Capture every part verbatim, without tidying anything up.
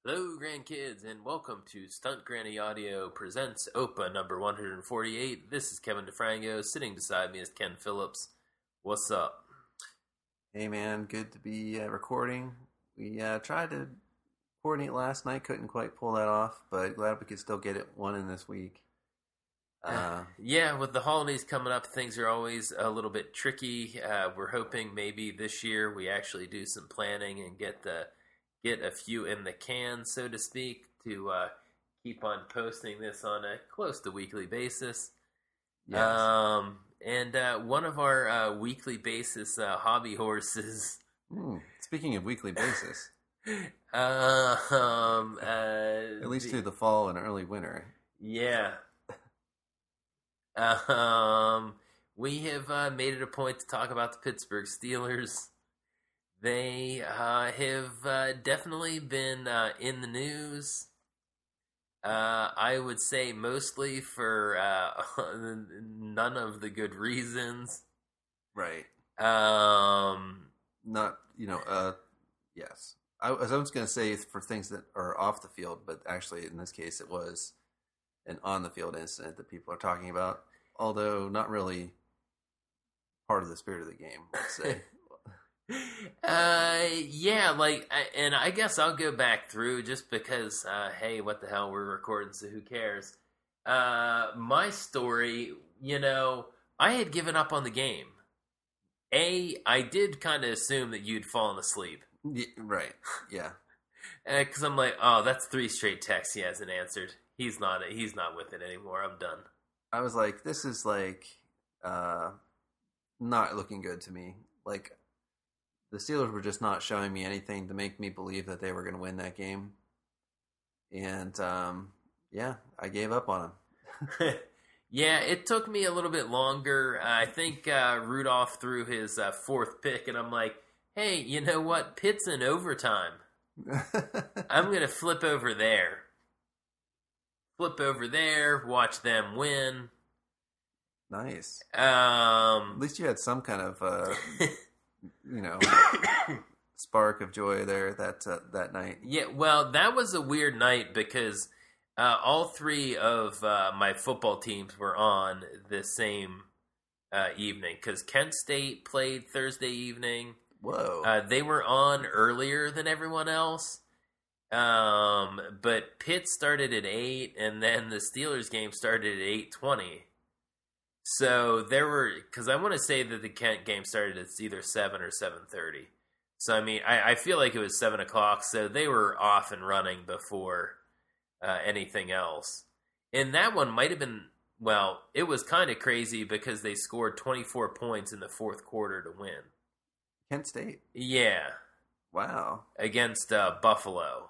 Hello, grandkids, and welcome to Stunt Granny Audio presents O P A number one forty-eight. This is Kevin DeFranco. Sitting beside me is Ken Phillips. What's up? Hey, man. Good to be uh, recording. We uh, tried to coordinate last night. Couldn't quite pull that off, but glad we could still get it one in this week. Uh, yeah, with the holidays coming up, things are always a little bit tricky. Uh, we're hoping maybe this year we actually do some planning and get the get a few in the can, so to speak, to uh, keep on posting this on a close to weekly basis. Yes. Um, and uh, one of our uh, weekly basis uh, hobby horses. Mm, speaking of weekly basis, uh, um, uh, at least the, through the fall and early winter. Yeah. um, we have uh, made it a point to talk about the Pittsburgh Steelers. They uh, have uh, definitely been uh, in the news. Uh, I would say mostly for uh, none of the good reasons. Right. Um, Not, you know, uh, yes. I, I was going to say for things that are off the field, but actually in this case it was an on-the-field incident that people are talking about, although not really part of the spirit of the game, let's say. Uh, yeah, like, I, and I guess I'll go back through just because, uh, hey, what the hell, we're recording, so who cares? Uh, my story, you know, I had given up on the game. A, I did kind of assume that you'd fallen asleep. Yeah, right, yeah. Because uh, I'm like, oh, that's three straight texts he hasn't answered. He's not, he's not with it anymore, I'm done. I was like, this is like, uh, not looking good to me. Like, the Steelers were just not showing me anything to make me believe that they were going to win that game. And, um, yeah, I gave up on them. Yeah, it took me a little bit longer. Uh, I think uh, Rudolph threw his uh, fourth pick, and I'm like, hey, you know what? Pitt's in overtime. I'm going to flip over there. Flip over there, watch them win. Nice. Um, At least you had some kind of... Uh, you know, spark of joy there that uh, that night. Yeah, well, that was a weird night because uh, all three of uh, my football teams were on the same uh, evening because Kent State played Thursday evening. Whoa. Uh, they were on earlier than everyone else, um, but Pitt started at eight, and then the Steelers game started at eight twenty. So there were, because I want to say that the Kent game started at either seven or seven thirty. So, I mean, I, I feel like it was seven o'clock, so they were off and running before uh, anything else. And that one might have been, well, it was kind of crazy because they scored twenty-four points in the fourth quarter to win. Kent State? Yeah. Wow. Against uh, Buffalo.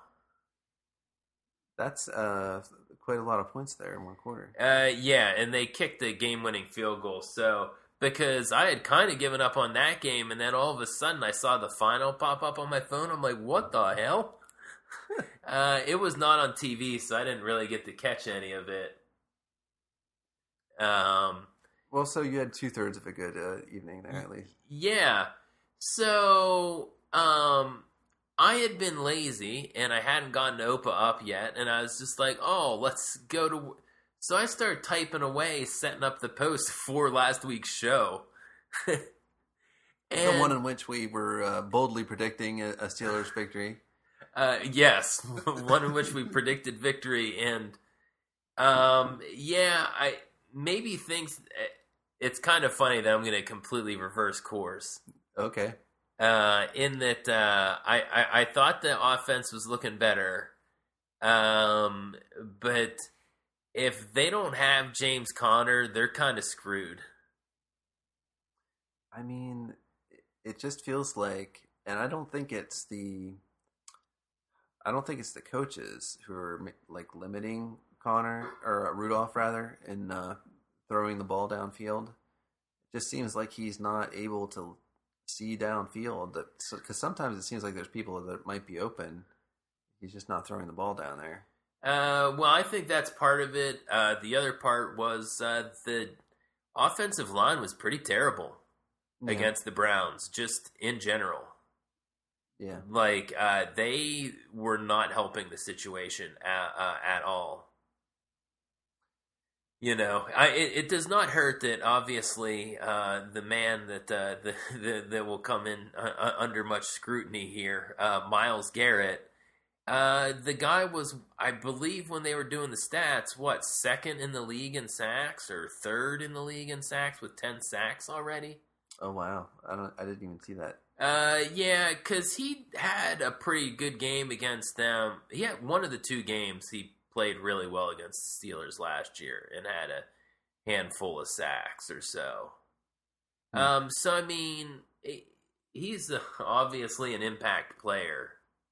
That's uh, quite a lot of points there in one quarter. Uh, yeah, and they kicked the game-winning field goal. So, because I had kind of given up on that game, and then all of a sudden I saw the final pop up on my phone. I'm like, what the hell? uh, it was not on T V, so I didn't really get to catch any of it. Um, well, so you had two-thirds of a good uh, evening there, at least. Yeah. So, um... I had been lazy, and I hadn't gotten O P A up yet, and I was just like, oh, let's go to... So I started typing away, setting up the post for last week's show. and... The one in which we were uh, boldly predicting a, a Steelers victory. Uh, yes, one in which we predicted victory, and um, yeah, I maybe things... It's kind of funny that I'm going to completely reverse course. Okay. Uh, in that uh, I, I, I thought the offense was looking better, um, but if they don't have James Conner, they're kind of screwed. I mean, it just feels like, and I don't think it's the, I don't think it's the coaches who are like limiting Conner or Rudolph rather in uh, throwing the ball downfield. It just seems like he's not able to see downfield, that because so, sometimes it seems like there's people that might be open. He's just not throwing the ball down there. Uh, well, I think that's part of it. Uh, the other part was uh, the offensive line was pretty terrible yeah. against the Browns, just in general. Yeah. Like, uh, they were not helping the situation at, uh, at all. You know, I, it, it does not hurt that obviously uh, the man that uh, the, the that will come in uh, under much scrutiny here, uh, Myles Garrett. Uh, the guy was, I believe, when they were doing the stats, what, second in the league in sacks or third in the league in sacks with ten sacks already. Oh wow, I don't, I didn't even see that. Uh, yeah, because he had a pretty good game against them. He had one of the two games he played really well against the Steelers last year and had a handful of sacks or so. Hmm. Um, so I mean, he's obviously an impact player.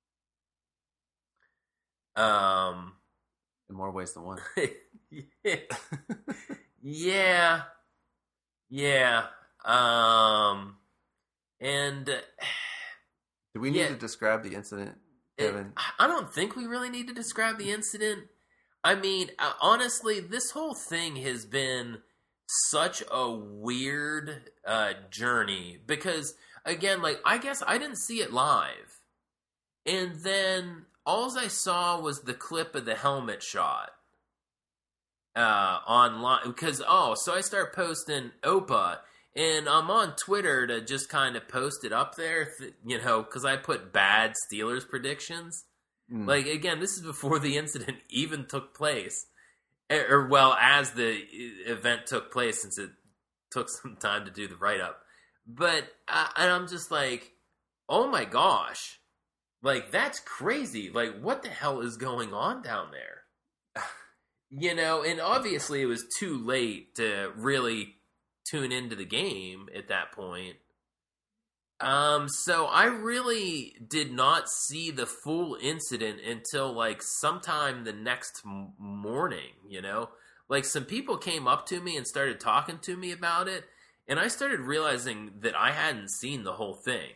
Um, in more ways than one. yeah. yeah, yeah. Um, and uh, do we need yeah, to describe the incident, Kevin? It, I don't think we really need to describe the incident. I mean, uh, honestly, this whole thing has been such a weird uh, journey because, again, like, I guess I didn't see it live. And then all I saw was the clip of the helmet shot uh, online. Because, oh, so I start posting O P A, and I'm on Twitter to just kind of post it up there, you know, because I put bad Steelers predictions. Mm. Like, again, this is before the incident even took place. Or, well, as the event took place, since it took some time to do the write-up. But, uh, and I'm just like, oh my gosh. Like, that's crazy. Like, what the hell is going on down there? You know, and obviously it was too late to really tune into the game at that point. Um, so I really did not see the full incident until like sometime the next m- morning, you know? Like some people came up to me and started talking to me about it, and I started realizing that I hadn't seen the whole thing.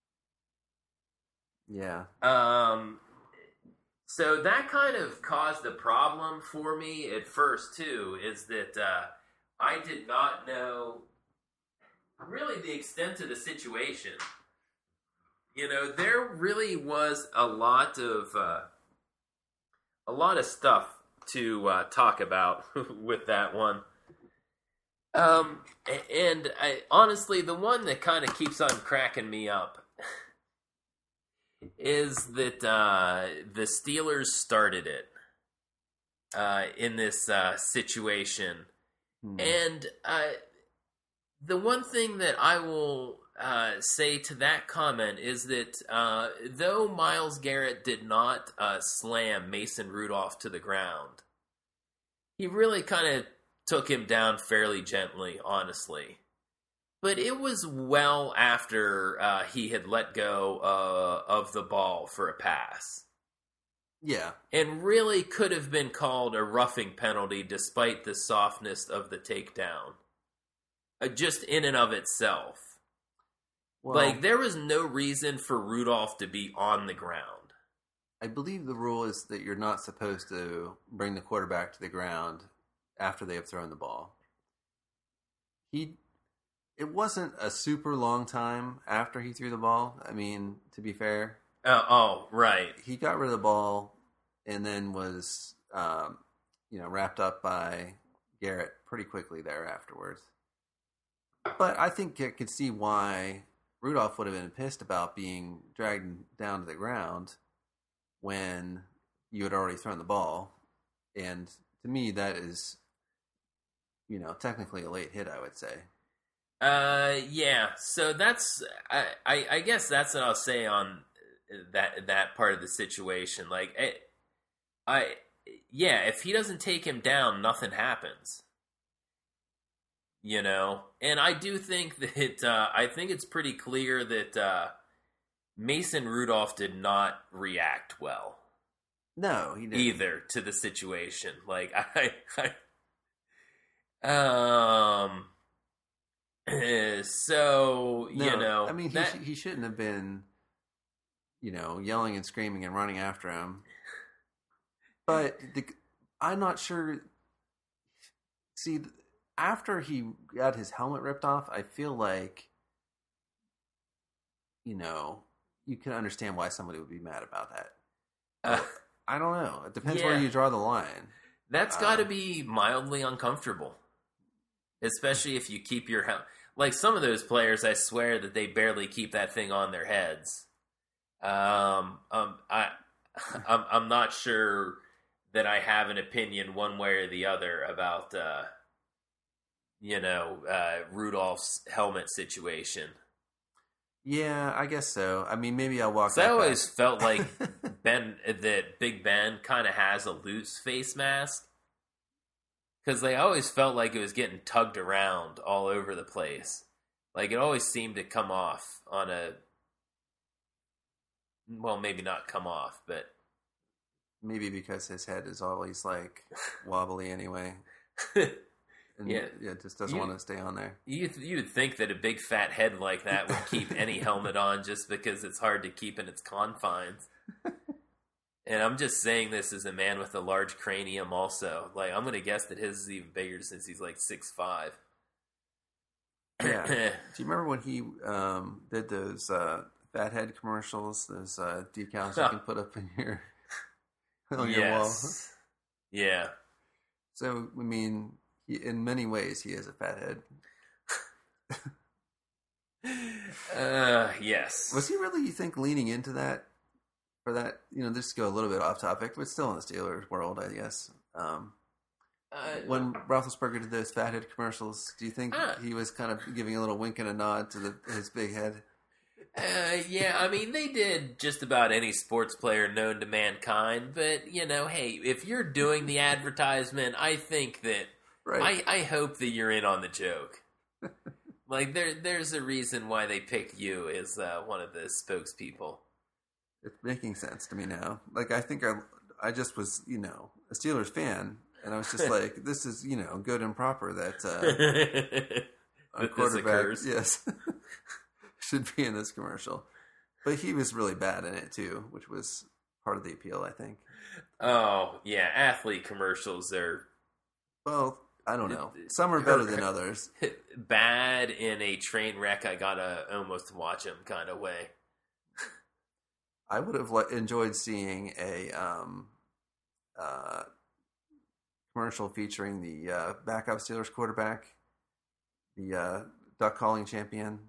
Yeah. Um, so that kind of caused a problem for me at first too, is that, uh, I did not know really the extent of the situation. You know, there really was a lot of uh, a lot of stuff to uh, talk about with that one. Um, and I, honestly, the one that kind of keeps on cracking me up is that uh, the Steelers started it uh, in this uh, situation. Hmm. And uh, the one thing that I will uh, say to that comment is that uh, though Myles Garrett did not uh, slam Mason Rudolph to the ground, he really kind of took him down fairly gently, honestly. But it was well after uh, he had let go uh, of the ball for a pass. Yeah. And really could have been called a roughing penalty despite the softness of the takedown. Uh, just in and of itself. Well, like, there was no reason for Rudolph to be on the ground. I believe the rule is that you're not supposed to bring the quarterback to the ground after they have thrown the ball. He... It wasn't a super long time after he threw the ball. I mean, to be fair. Uh, oh, right. He got rid of the ball and then was, um, you know, wrapped up by Garrett pretty quickly there afterwards. But I think I could see why Rudolph would have been pissed about being dragged down to the ground when you had already thrown the ball. And to me, that is, you know, technically a late hit, I would say. Uh, yeah. So that's, I, I, I guess that's what I'll say on that that part of the situation. Like, I, I, yeah, if he doesn't take him down, nothing happens. You know, and I do think that uh, I think it's pretty clear that uh, Mason Rudolph did not react well. No, he didn't either to the situation. Like, I, I um. So, no, you know... I mean, that... he, sh- he shouldn't have been, you know, yelling and screaming and running after him. But the, I'm not sure... See, after he got his helmet ripped off, I feel like, you know, you can understand why somebody would be mad about that. Uh, I don't know. It depends yeah. where you draw the line. That's Uh, got to be mildly uncomfortable, especially if you keep your hel- like some of those players. I swear that they barely keep that thing on their heads. Um, um, I, I'm, I'm not sure that I have an opinion one way or the other about, uh, you know, uh, Rudolph's helmet situation. Yeah, I guess so. I mean, maybe I'll walk. So I that always back. felt like Ben, that Big Ben kind of has a loose face mask. Because they always felt like it was getting tugged around all over the place. Like, it always seemed to come off on a... Well, maybe not come off, but... Maybe because his head is always, like, wobbly anyway. And Yeah. yeah, it just doesn't You- want to stay on there. You you'd think that a big fat head like that would keep any helmet on just because it's hard to keep in its confines. And I'm just saying this as a man with a large cranium also. Like, I'm going to guess that his is even bigger since he's like six five. Yeah. Do you remember when he um, did those uh, fat head commercials? Those uh, decals you can put up in your, on your wall? Yes. Yeah. So, I mean... He, in many ways, he is a fathead. uh, yes. Was he really, you think, leaning into that? For that, you know, just to go a little bit off topic, but still in the Steelers world, I guess. Um, Uh, when Roethlisberger did those fathead commercials, do you think uh, he was kind of giving a little wink and a nod to the, his big head? Uh, yeah, I mean, they did just about any sports player known to mankind, but, you know, hey, if you're doing the advertisement, I think that Right. I, I hope that you're in on the joke. Like, there, there's a reason why they picked you as uh, one of the spokespeople. It's making sense to me now. Like, I think I, I just was, you know, a Steelers fan, and I was just like, this is, you know, good and proper that uh, a That this quarterback, occurs. yes, should be in this commercial. But he was really bad in it, too, which was part of the appeal, I think. Oh, yeah, athlete commercials are Well, I don't know. Some are better than others. bad in a train wreck. I gotta almost watch them kind of way. I would have li- enjoyed seeing a um, uh, commercial featuring the uh, backup Steelers quarterback, the uh, duck calling champion.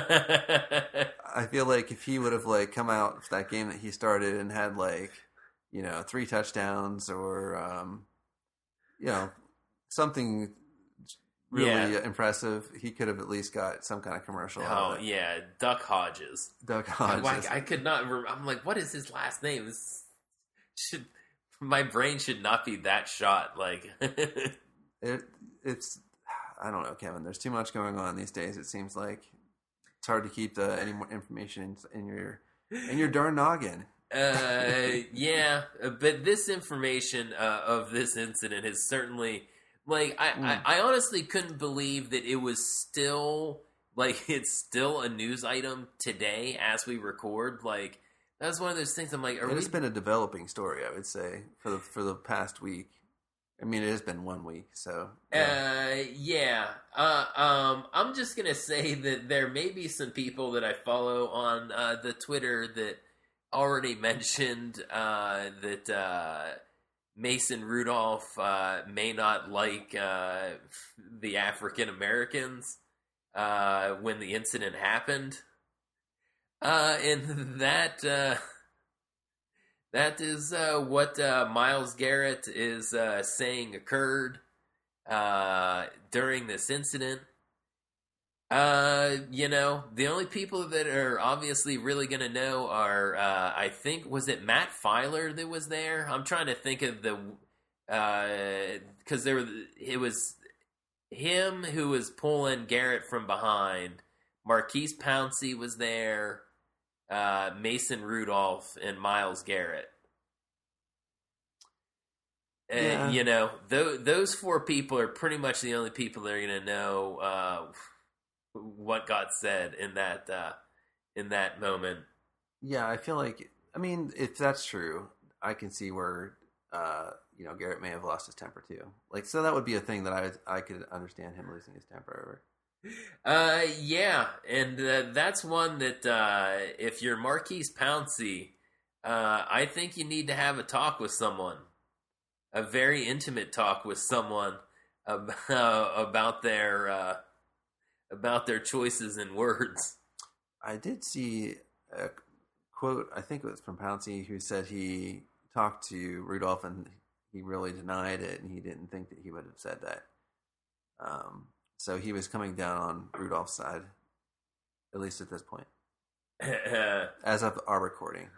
I feel like if he would have like come out for that game that he started and had like, you know, three touchdowns or um, you know, something really Yeah. impressive, he could have at least got some kind of commercial. out Oh of it. yeah, Duck Hodges. Doug Hodges. Like, I could not. Rem- I'm like, what is his last name? This should my brain should not be that shot. Like, It it's I don't know, Kevin. There's too much going on these days. It seems like it's hard to keep the any more information in, in your in your darn noggin. uh, yeah, uh, but this information uh, of this incident is certainly like I, Mm. I, I honestly couldn't believe that it was still like it's still a news item today as we record. Like that's one of those things. I'm like, are It we? has been a developing story, I would say, for the for the past week. I mean, it has been one week, so yeah. Uh, yeah. Uh, um, I'm just gonna say that there may be some people that I follow on uh, the Twitter that already mentioned uh, that uh, Mason Rudolph uh, may not like uh, the African Americans uh, when the incident happened, uh, and that. Uh, That is uh, what uh, Myles Garrett is uh, saying occurred uh, during this incident. Uh, you know, the only people that are obviously really going to know are, uh, I think, was it Matt Filer that was there? I'm trying to think of the, because uh, there it was him who was pulling Garrett from behind. Marquise Pouncey was there. Uh, Mason Rudolph and Myles Garrett. Uh, Yeah. You know, th- those four people are pretty much the only people that are going to know uh, what got said in that uh, in that moment. Yeah, I feel like, I mean, if that's true, I can see where, uh, you know, Garrett may have lost his temper too. Like, so that would be a thing that I I could understand him losing his temper over. Uh, yeah, and uh, that's one that uh, if you're Marquise Pouncey, uh, I think you need to have a talk with someone, a very intimate talk with someone about, uh, about their uh, about their choices and words. I did see a quote, I think it was from Pouncey, who said he talked to Rudolph and he really denied it and he didn't think that he would have said that. Um, so he was coming down on Rudolph's side, at least at this point, as of our recording.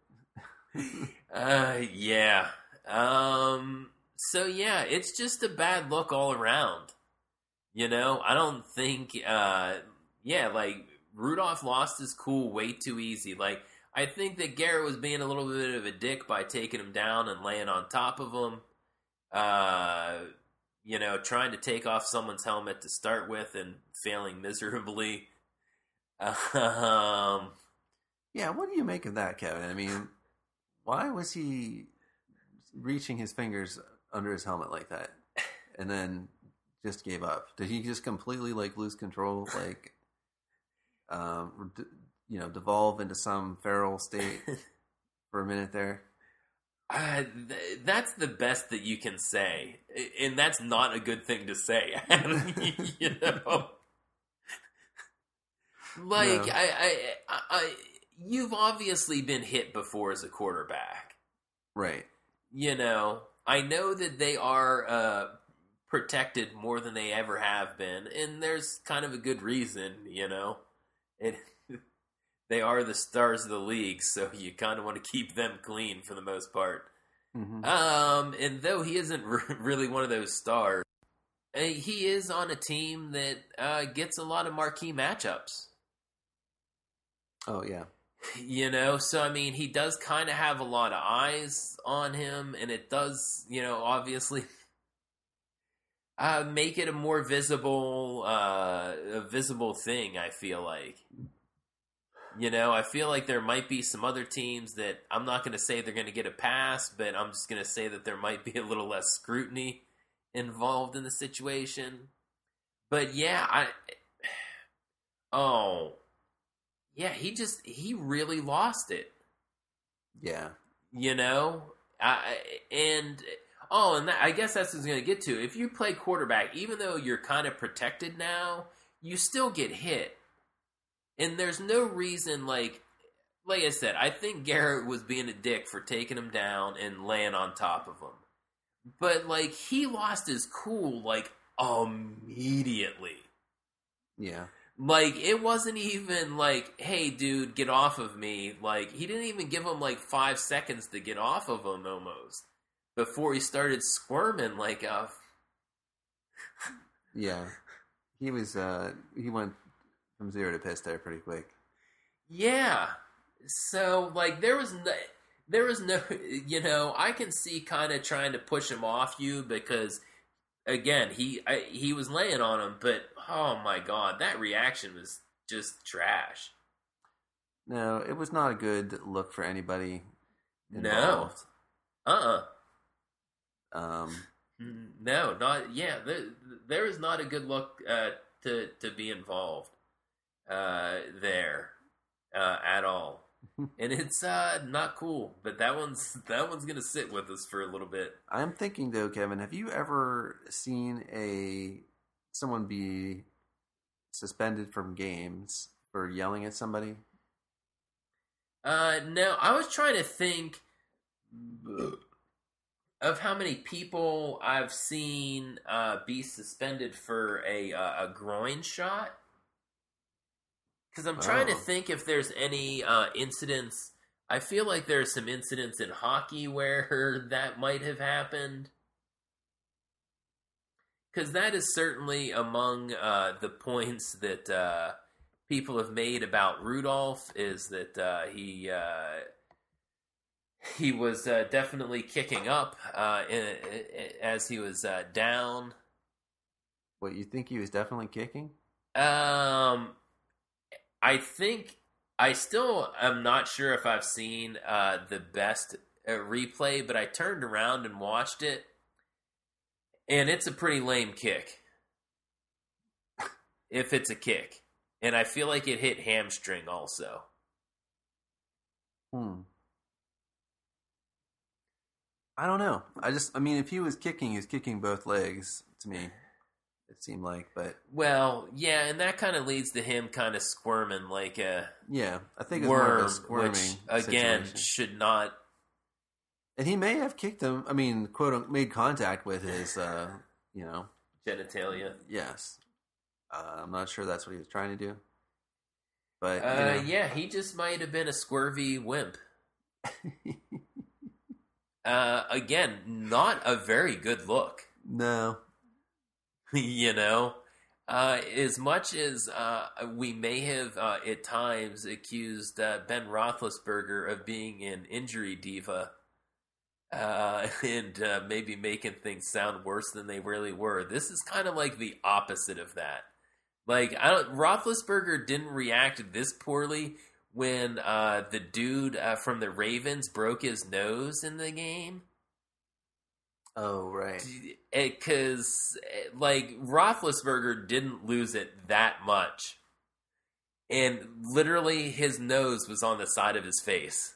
uh, yeah. Um, so yeah, it's just a bad look all around. You know, I don't think, uh, yeah, like Rudolph lost his cool way too easy. Like, I think that Garrett was being a little bit of a dick by taking him down and laying on top of him. Uh, you know, trying to take off someone's helmet to start with and failing miserably. Um, yeah, what do you make of that, Kevin? I mean, why was he reaching his fingers under his helmet like that and then just gave up? Did he just completely like lose control, like um, you know, devolve into some feral state for a minute there? Uh, th- that's the best that you can say, and that's not a good thing to say. You know, like no. I, I, I, I, you've obviously been hit before as a quarterback, right? You know, I know that they are uh, protected more than they ever have been, and there's kind of a good reason. You know, it. They are the stars of the league, so you kind of want to keep them clean for the most part. Mm-hmm. Um, and though he isn't r- really one of those stars, uh, he is on a team that uh, gets a lot of marquee matchups. Oh, yeah. You know, so I mean, he does kind of have a lot of eyes on him, and it does, you know, obviously uh, make it a more visible, uh, a visible thing, I feel like. You know, I feel like there might be some other teams that I'm not going to say they're going to get a pass, but I'm just going to say that there might be a little less scrutiny involved in the situation. But yeah, I. Oh. Yeah, he just, he really lost it. Yeah. You know? I, and. Oh, and that, I guess that's what I was going to get to. If you play quarterback, even though you're kind of protected now, you still get hit. And there's no reason, like, like I said, I think Garrett was being a dick for taking him down and laying on top of him. But, like, he lost his cool, like, immediately. Yeah. Like, it wasn't even like, hey, dude, get off of me. Like, he didn't even give him, like, five seconds to get off of him, almost. Before he started squirming like a... Yeah. He was, uh, he went... from zero to piss there pretty quick. Yeah. So, like, there was no, there was no, you know, I can see kind of trying to push him off you because, again, he I, he was laying on him, but, oh my God, that reaction was just trash. No, it was not a good look for anybody involved. No. Uh-uh. Um. No, not, yeah, there, there is not a good look uh, to, to be involved. Uh, there, uh, at all, and it's uh not cool. But that one's that one's gonna sit with us for a little bit. I'm thinking though, Kevin, have you ever seen a someone be suspended from games for yelling at somebody? Uh, no. I was trying to think of how many people I've seen uh be suspended for a uh, a groin shot. Because I'm trying oh. to think if there's any uh, incidents. I feel like there's some incidents in hockey where that might have happened. Because that is certainly among uh, the points that uh, people have made about Rudolph, is that uh, he uh, he was uh, definitely kicking up uh, in, in, as he was uh, down. What, you think he was definitely kicking? Um... I think I still am not sure if I've seen uh, the best uh, replay, but I turned around and watched it, and it's a pretty lame kick. if it's a kick. And I feel like it hit hamstring also. Hmm. I don't know. I just, I mean, if he was kicking, he was kicking both legs to me. It seemed like, but well, yeah, and that kind of leads to him kind of squirming like a yeah. I think it's worm, more of a squirming which again situation. should not. And he may have kicked him. I mean, quote unquote, made contact with his, uh, you know, genitalia. Yes, uh, I'm not sure that's what he was trying to do, but Uh, you know. yeah, he just might have been a squirvy wimp. uh, again, not a very good look. No. You know, uh, as much as uh, we may have uh, at times accused uh, Ben Roethlisberger of being an injury diva uh, and uh, maybe making things sound worse than they really were, this is kind of like the opposite of that. Like, I don't, Roethlisberger didn't react this poorly when uh, the dude uh, from the Ravens broke his nose in the game. Oh, right. Because, like, Roethlisberger didn't lose it that much. And literally, his nose was on the side of his face.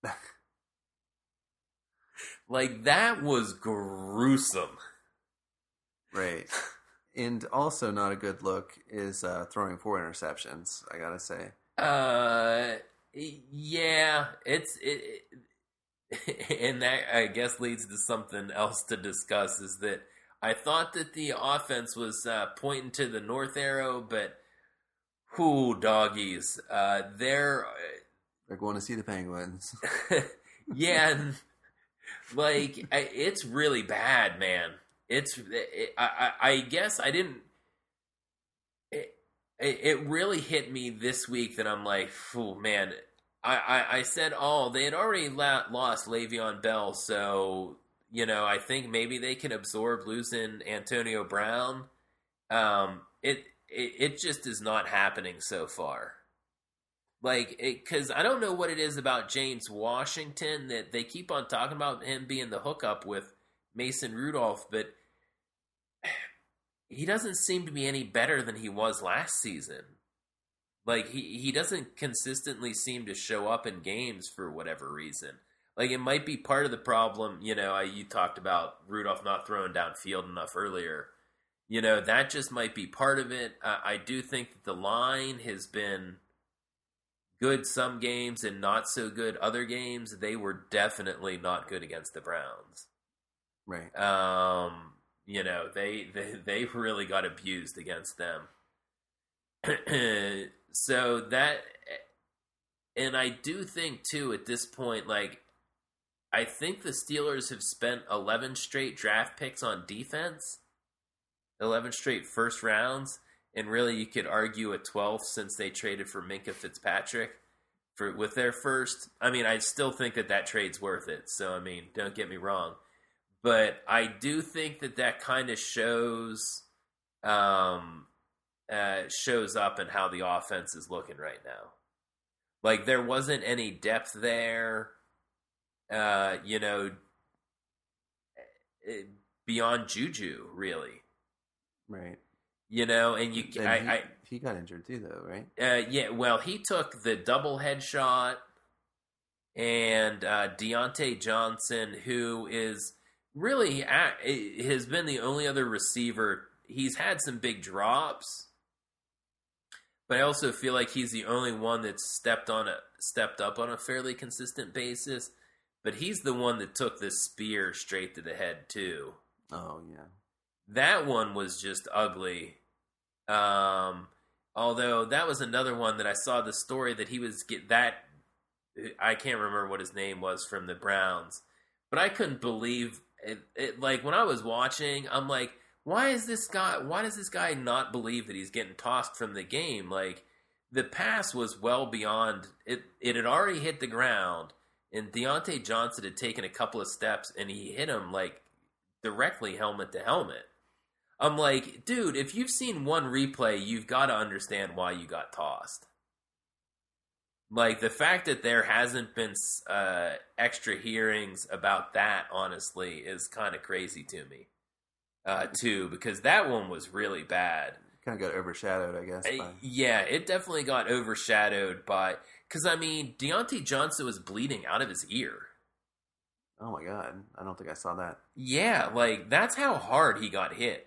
Like, that was gruesome. Right. And also not a good look is uh, throwing four interceptions, I gotta say. Uh, yeah, it's... It, it, and that, I guess, leads to something else to discuss, is that I thought that the offense was uh, pointing to the north arrow, but whoo, doggies, uh, they're... They're going to see the Penguins. Yeah, and, like, it's really bad, man. It's... It, I, I, I guess I didn't... It, it really hit me this week that I'm like, oh, man... I, I, I said, oh, they had already la- lost Le'Veon Bell, so, you know, I think maybe they can absorb losing Antonio Brown. Um, it, it it just is not happening so far. Like, because I don't know what it is about James Washington that they keep on talking about him being the hookup with Mason Rudolph, but he doesn't seem to be any better than he was last season. Like, he, he doesn't consistently seem to show up in games for whatever reason. Like, it might be part of the problem, you know, I, you talked about Rudolph not throwing downfield enough earlier. You know, that just might be part of it. Uh, I do think that the line has been good some games and not so good other games. They were definitely not good against the Browns. Right. Um, you know, they, they, they really got abused against them. So that, and I do think too at this point, like, I think the Steelers have spent eleven straight draft picks on defense, eleven straight first rounds, and really you could argue a twelfth since they traded for Minkah Fitzpatrick for with their first. I mean, I still think that that trade's worth it. So, I mean, don't get me wrong, but I do think that that kind of shows, um, Uh, shows up in how the offense is looking right now. Like, there wasn't any depth there, uh, you know, beyond Juju, really. Right. You know, and you, and I, he, I, he got injured too, though, right? uh, yeah. Well, he took the double headshot, and uh, Deontay Johnson, who is really at, has been the only other receiver. He's had some big drops. But I also feel like he's the only one that's stepped on a stepped up on a fairly consistent basis. But he's the one that took this spear straight to the head too. Oh yeah, that one was just ugly. Um, although that was another one that I saw the story that he was get that. I can't remember what his name was from the Browns, but I couldn't believe it. it like when I was watching, I'm like, Why is this guy? Why does this guy not believe that he's getting tossed from the game? Like, the pass was well beyond it. It had already hit the ground, and Deontay Johnson had taken a couple of steps, and he hit him like directly helmet to helmet. I'm like, dude, if you've seen one replay, you've got to understand why you got tossed. Like, the fact that there hasn't been uh, extra hearings about that, honestly, is kind of crazy to me. Uh, too, because that one was really bad. kind of got overshadowed, I guess. Uh, By... Yeah, it definitely got overshadowed by because I mean Deontay Johnson was bleeding out of his ear. Oh my god, I don't think I saw that. Yeah, like that's how hard he got hit.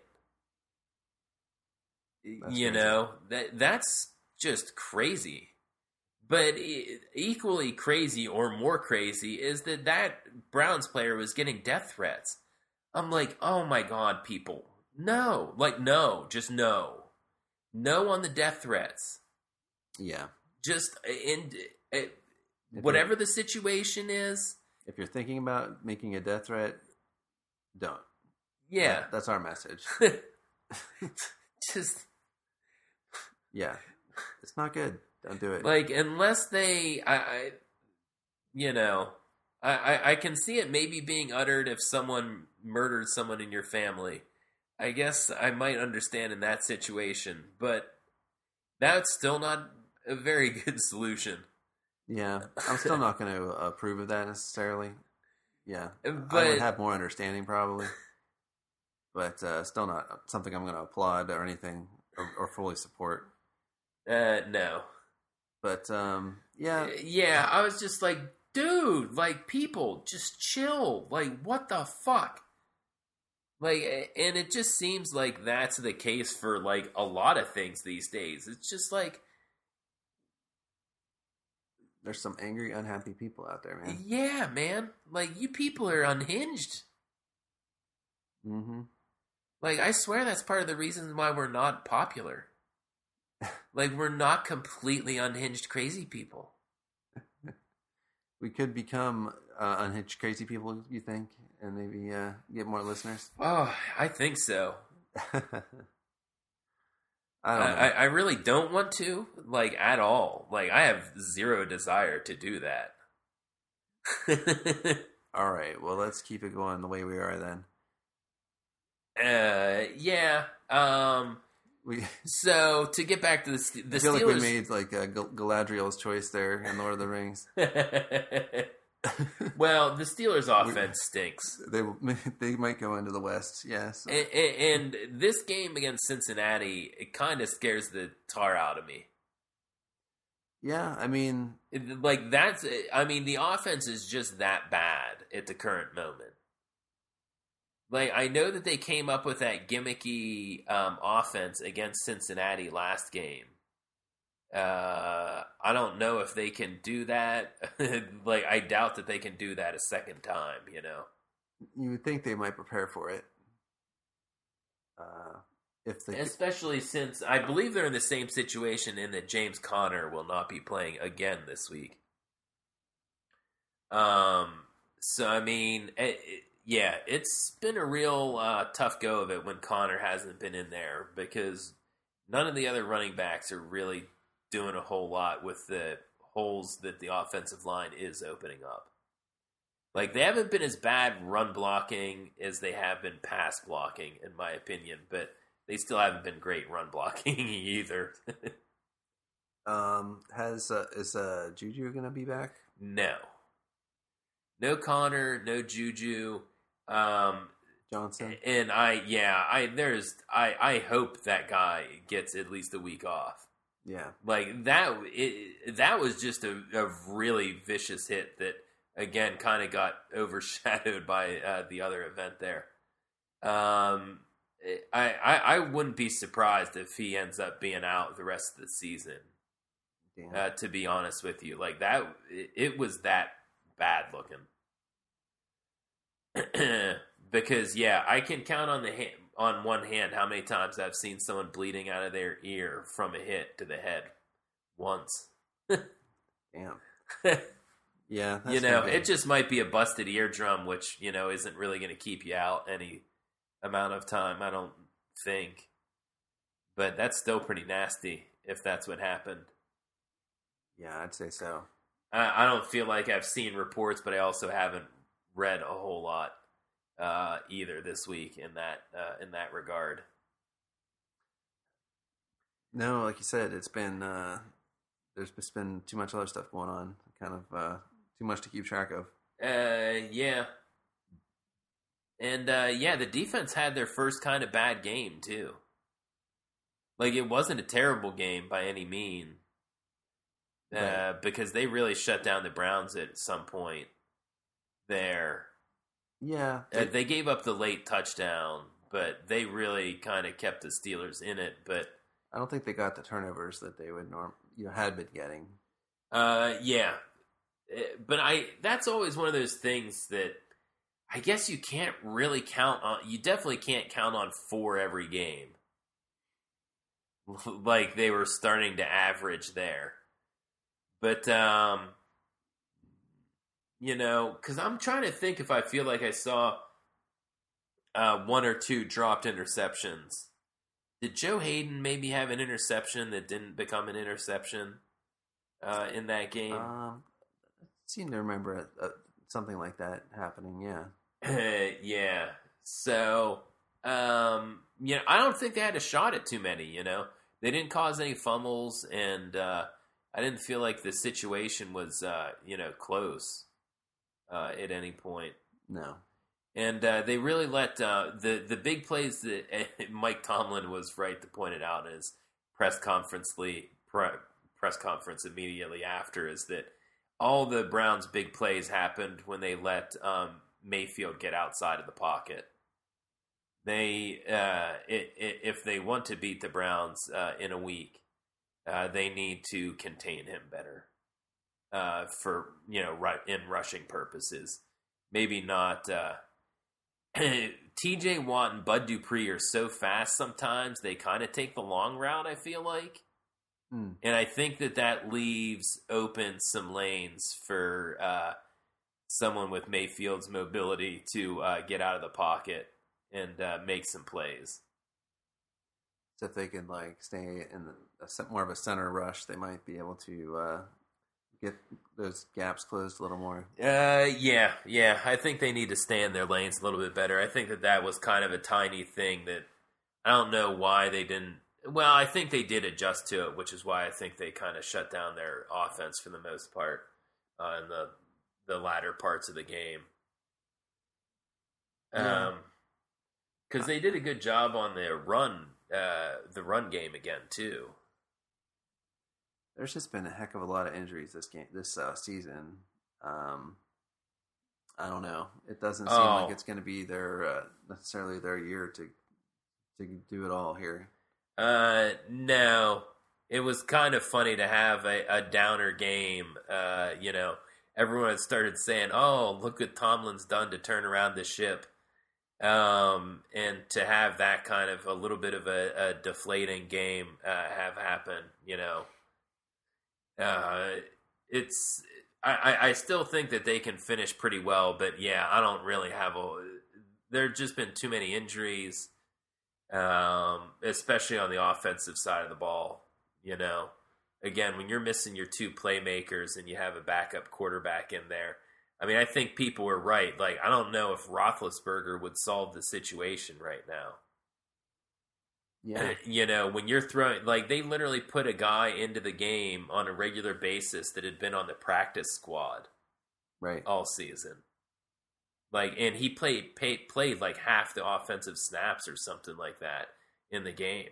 That's you crazy. know that that's just crazy. But e- equally crazy or more crazy is that that Browns player was getting death threats. I'm like, oh my god, people, no, like no, just no, no on the death threats. Yeah, Just in uh, If whatever the situation is. If you're thinking about making a death threat, don't. Yeah, That- that's our message. just Yeah, it's not good. Don't do it. like unless they, I, I you know, I, I, I can see it maybe being uttered if someone murdered someone in your family. I guess I might understand in that situation, but that's still not a very good solution. Yeah, I'm still not going to approve of that necessarily. Yeah, But I would have more understanding probably, but uh, still not something I'm going to applaud or anything or, or fully support. uh, no, But um, yeah, yeah, I was just like, dude, like people, just chill. Like, what the fuck? Like, and it just seems like that's the case for like a lot of things these days. It's just like, there's some angry, unhappy people out there, man. yeah, man. Like, you people are unhinged. Mm-hmm. Like, I swear that's part of the reason why we're not popular. Like, we're not completely unhinged crazy people. We could become uh, unhinged crazy people, you think, and maybe uh, get more listeners. Oh, I think so. I I, don't know. I, I really don't want to, like, at all. Like, I have zero desire to do that. All right, well, let's keep it going the way we are then. uh, yeah. Um, We so, to get back to the, the I feel Steelers... like we made like uh, Gal- Galadriel's choice there in Lord of the Rings. Well, the Steelers' offense stinks. They they might go into the West, yes. And, and, and this game against Cincinnati, it kind of scares the tar out of me. Yeah, I mean, It- like, that's... I mean, the offense is just that bad at the current moment. Like, I know that they came up with that gimmicky um, offense against Cincinnati last game. Uh, I don't know if they can do that. Like, I doubt that they can do that a second time, you know? you would think they might prepare for it. Uh, if they Especially since I believe they're in the same situation in that James Conner will not be playing again this week. Um, so, I mean... It, it, Yeah, it's been a real uh, tough go of it when Connor hasn't been in there because none of the other running backs are really doing a whole lot with the holes that the offensive line is opening up. Like, they haven't been as bad run blocking as they have been pass blocking, in my opinion, but they still haven't been great run blocking either. um has uh, is uh, Juju gonna be back? No. No Connor, no Juju. Um, Johnson. And I, yeah, I there's, I, I hope that guy gets at least a week off. Yeah, Like that, it, that was just a, a really vicious hit that again kind of got overshadowed by uh, the other event there. Um, I, I, I wouldn't be surprised if he ends up being out the rest of the season. damn. Uh, to be honest with you, like that, it, it was that bad looking. Because yeah, I can count on the hand, on one hand how many times I've seen someone bleeding out of their ear from a hit to the head. Once, Damn. Yeah, that's you know, gonna be- it just might be a busted eardrum, which you know isn't really going to keep you out any amount of time. I don't think, but that's still pretty nasty if that's what happened. yeah, I'd say so. I, I don't feel like I've seen reports, but I also haven't read a whole lot uh, either this week in that uh, in that regard. No, like you said, it's been uh, there's just been too much other stuff going on. Kind of uh, too much to keep track of. Uh, yeah, and uh, yeah, the defense had their first kind of bad game too. Like, it wasn't a terrible game by any mean. Uh, right. Because they really shut down the Browns at some point there. Yeah. They, uh, they gave up the late touchdown, but they really kind of kept the Steelers in it. But I don't think they got the turnovers that they would norm you know, had been getting. Uh, yeah. But I that's always one of those things that I guess you can't really count on. You definitely can't count on for every game. Like they were starting to average there. But, um, you know, because I'm trying to think if I feel like I saw uh, one or two dropped interceptions. Did Joe Hayden maybe have an interception that didn't become an interception uh, in that game? Um, I seem to remember uh, something like that happening, yeah. Yeah. So, um, you know, I don't think they had a shot at too many, you know. They didn't cause any fumbles, and uh, I didn't feel like the situation was, uh, you know, close uh, at any point. No. And uh, they really let uh, the the big plays that uh, Mike Tomlin was right to point it out in his press conference pre, press conference immediately after is that all the Browns' big plays happened when they let um, Mayfield get outside of the pocket. They uh, it, it, if they want to beat the Browns uh, in a week, uh, they need to contain him better uh, for you know right in rushing purposes. Maybe not. Uh, T J Watt and Bud Dupree are so fast sometimes they kind of take the long route, I feel like. Mm. And I think that that leaves open some lanes for uh, someone with Mayfield's mobility to uh, get out of the pocket and uh, make some plays. So if they can like stay in the, a, more of a center rush, they might be able to uh, get those gaps closed a little more. Uh, yeah, yeah. I think they need to stay in their lanes a little bit better. I think that that was kind of a tiny thing that I don't know why they didn't. Well, I think they did adjust to it, which is why I think they kind of shut down their offense for the most part uh, in the the latter parts of the game. Yeah. Um, because they did a good job on the run, uh, the run game again too. There's just been a heck of a lot of injuries this game, this uh, season. Um, I don't know. It doesn't seem oh. like it's going to be their uh, necessarily their year to to do it all here. Uh, no. It was kind of funny to have a, a downer game. Uh, you know, everyone had started saying, "Oh, look what Tomlin's done to turn around the ship," um, and to have that kind of a little bit of a, a deflating game uh, have happen. You know. Uh, it's I, I still think that they can finish pretty well, but yeah, I don't really have a. There've just been too many injuries, um, especially on the offensive side of the ball. You know, again, when you're missing your two playmakers and you have a backup quarterback in there, I mean, I think people were right. Like, I don't know if Roethlisberger would solve the situation right now. Yeah. You know, when you're throwing, like, they literally put a guy into the game on a regular basis that had been on the practice squad right all season. Like, and he played, played, played like half the offensive snaps or something like that in the game.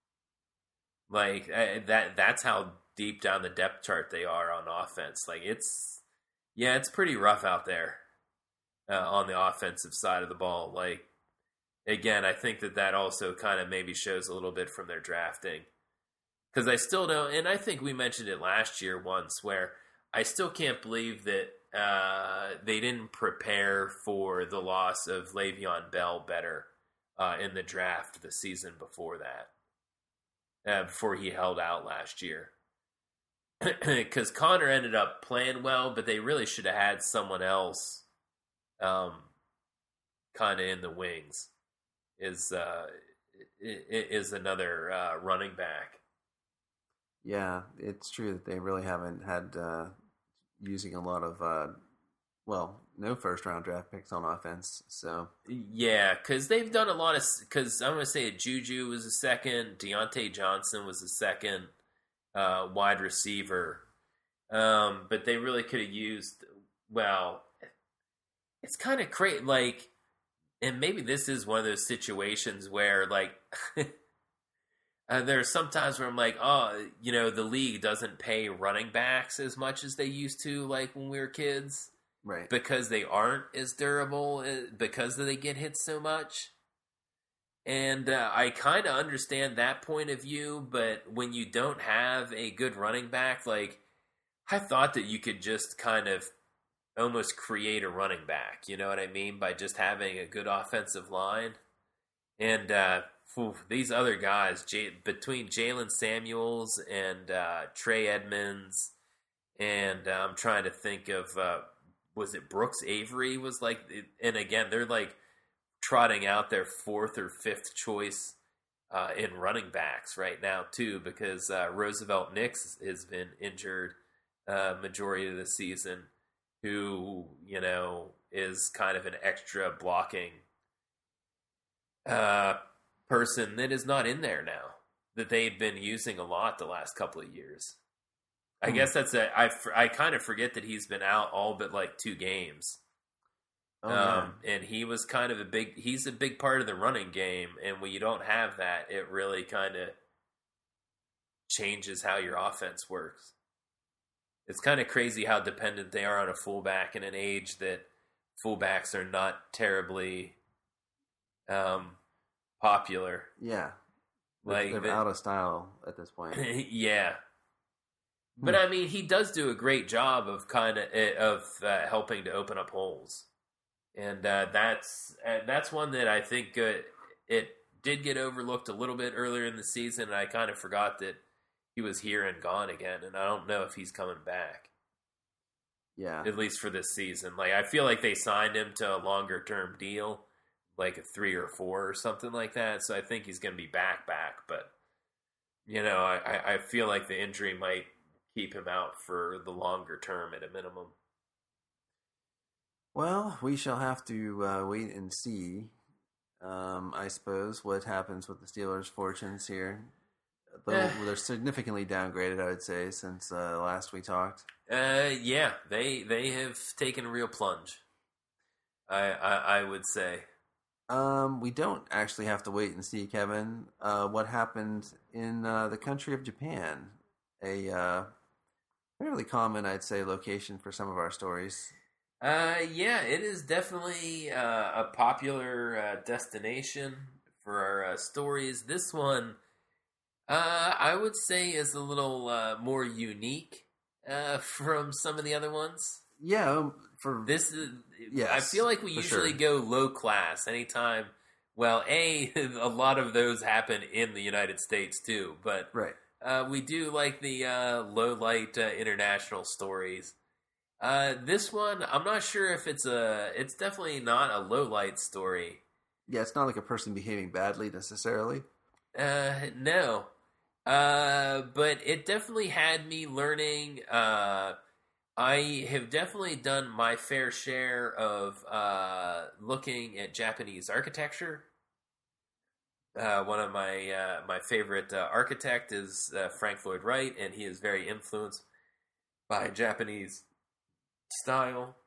Like, that, that's how deep down the depth chart they are on offense. Like, it's, yeah, it's pretty rough out there uh, on the offensive side of the ball. Like, again, I think that that also kind of maybe shows a little bit from their drafting. Because I still don't, and I think we mentioned it last year once, where I still can't believe that uh, they didn't prepare for the loss of Le'Veon Bell better uh, in the draft the season before that, uh, before he held out last year. Because Connor ended up playing well, but they really should have had someone else um, kind of in the wings. Is uh, is another uh, running back. Yeah, it's true that they really haven't had uh, using a lot of, uh, well, no first round draft picks on offense. So yeah, because they've done a lot of. Because I'm going to say Juju was a second, Deontay Johnson was a second uh, wide receiver, um, but they really could have used. Well, it's kind of crazy, like. And maybe this is one of those situations where, like, Uh, there are some times where I'm like, oh, you know, the league doesn't pay running backs as much as they used to, like when we were kids, Right. because they aren't as durable, uh, because they get hit so much. And uh, I kind of understand that point of view, but when you don't have a good running back, like, I thought that you could just kind of almost create a running back, you know what I mean, by just having a good offensive line. And uh, whew, these other guys, J- between Jalen Samuels and uh, Trey Edmonds, and uh, I'm trying to think of, uh, was it Brooks Avery was like, and again, they're like trotting out their fourth or fifth choice uh, in running backs right now, too, because uh, Roosevelt Nix has been injured uh, majority of the season, who, you know, is kind of an extra blocking uh, person that is not in there now, that they've been using a lot the last couple of years. I hmm. guess that's a, I, I kind of forget that he's been out all but like two games. Oh, um, yeah. And he was kind of a big, he's a big part of the running game. And when you don't have that, it really kind of changes how your offense works. It's kind of crazy how dependent they are on a fullback in an age that fullbacks are not terribly um, popular. Yeah. Like they're the, out of style at this point. Yeah. But hmm. I mean, he does do a great job of kind of of uh, helping to open up holes. And uh, that's uh, that's one that I think uh, it did get overlooked a little bit earlier in the season, and I kind of forgot that he was here and gone again, and I don't know if he's coming back. Yeah. At least for this season. Like, I feel like they signed him to a longer-term deal, like a three or four or something like that, so I think he's going to be back, back. But, you know, I, I feel like the injury might keep him out for the longer term at a minimum. Well, we shall have to uh, wait and see, um, I suppose, what happens with the Steelers' fortunes here. They're, they're significantly downgraded, I would say, since uh, last we talked. Uh, yeah, they they have taken a real plunge. I I, I would say. Um, we don't actually have to wait and see, Kevin. Uh, what happened in uh, the country of Japan? A uh, fairly common, I'd say, location for some of our stories. Uh, yeah, it is definitely uh, a popular uh, destination for our uh, stories. This one. Uh, I would say is a little uh, more unique uh, from some of the other ones. Yeah, for this is. Yes, I feel like we usually sure. go low class anytime. Well, a a lot of those happen in the United States too, but right. Uh, we do like the uh, low light uh, international stories. Uh, this one, I'm not sure if it's a. It's definitely not a low light story. Yeah, it's not like a person behaving badly necessarily. Uh, no. Uh, but it definitely had me learning. Uh, I have definitely done my fair share of uh, looking at Japanese architecture. Uh, one of my uh, my favorite uh, architect is uh, Frank Lloyd Wright, and he is very influenced by Japanese style.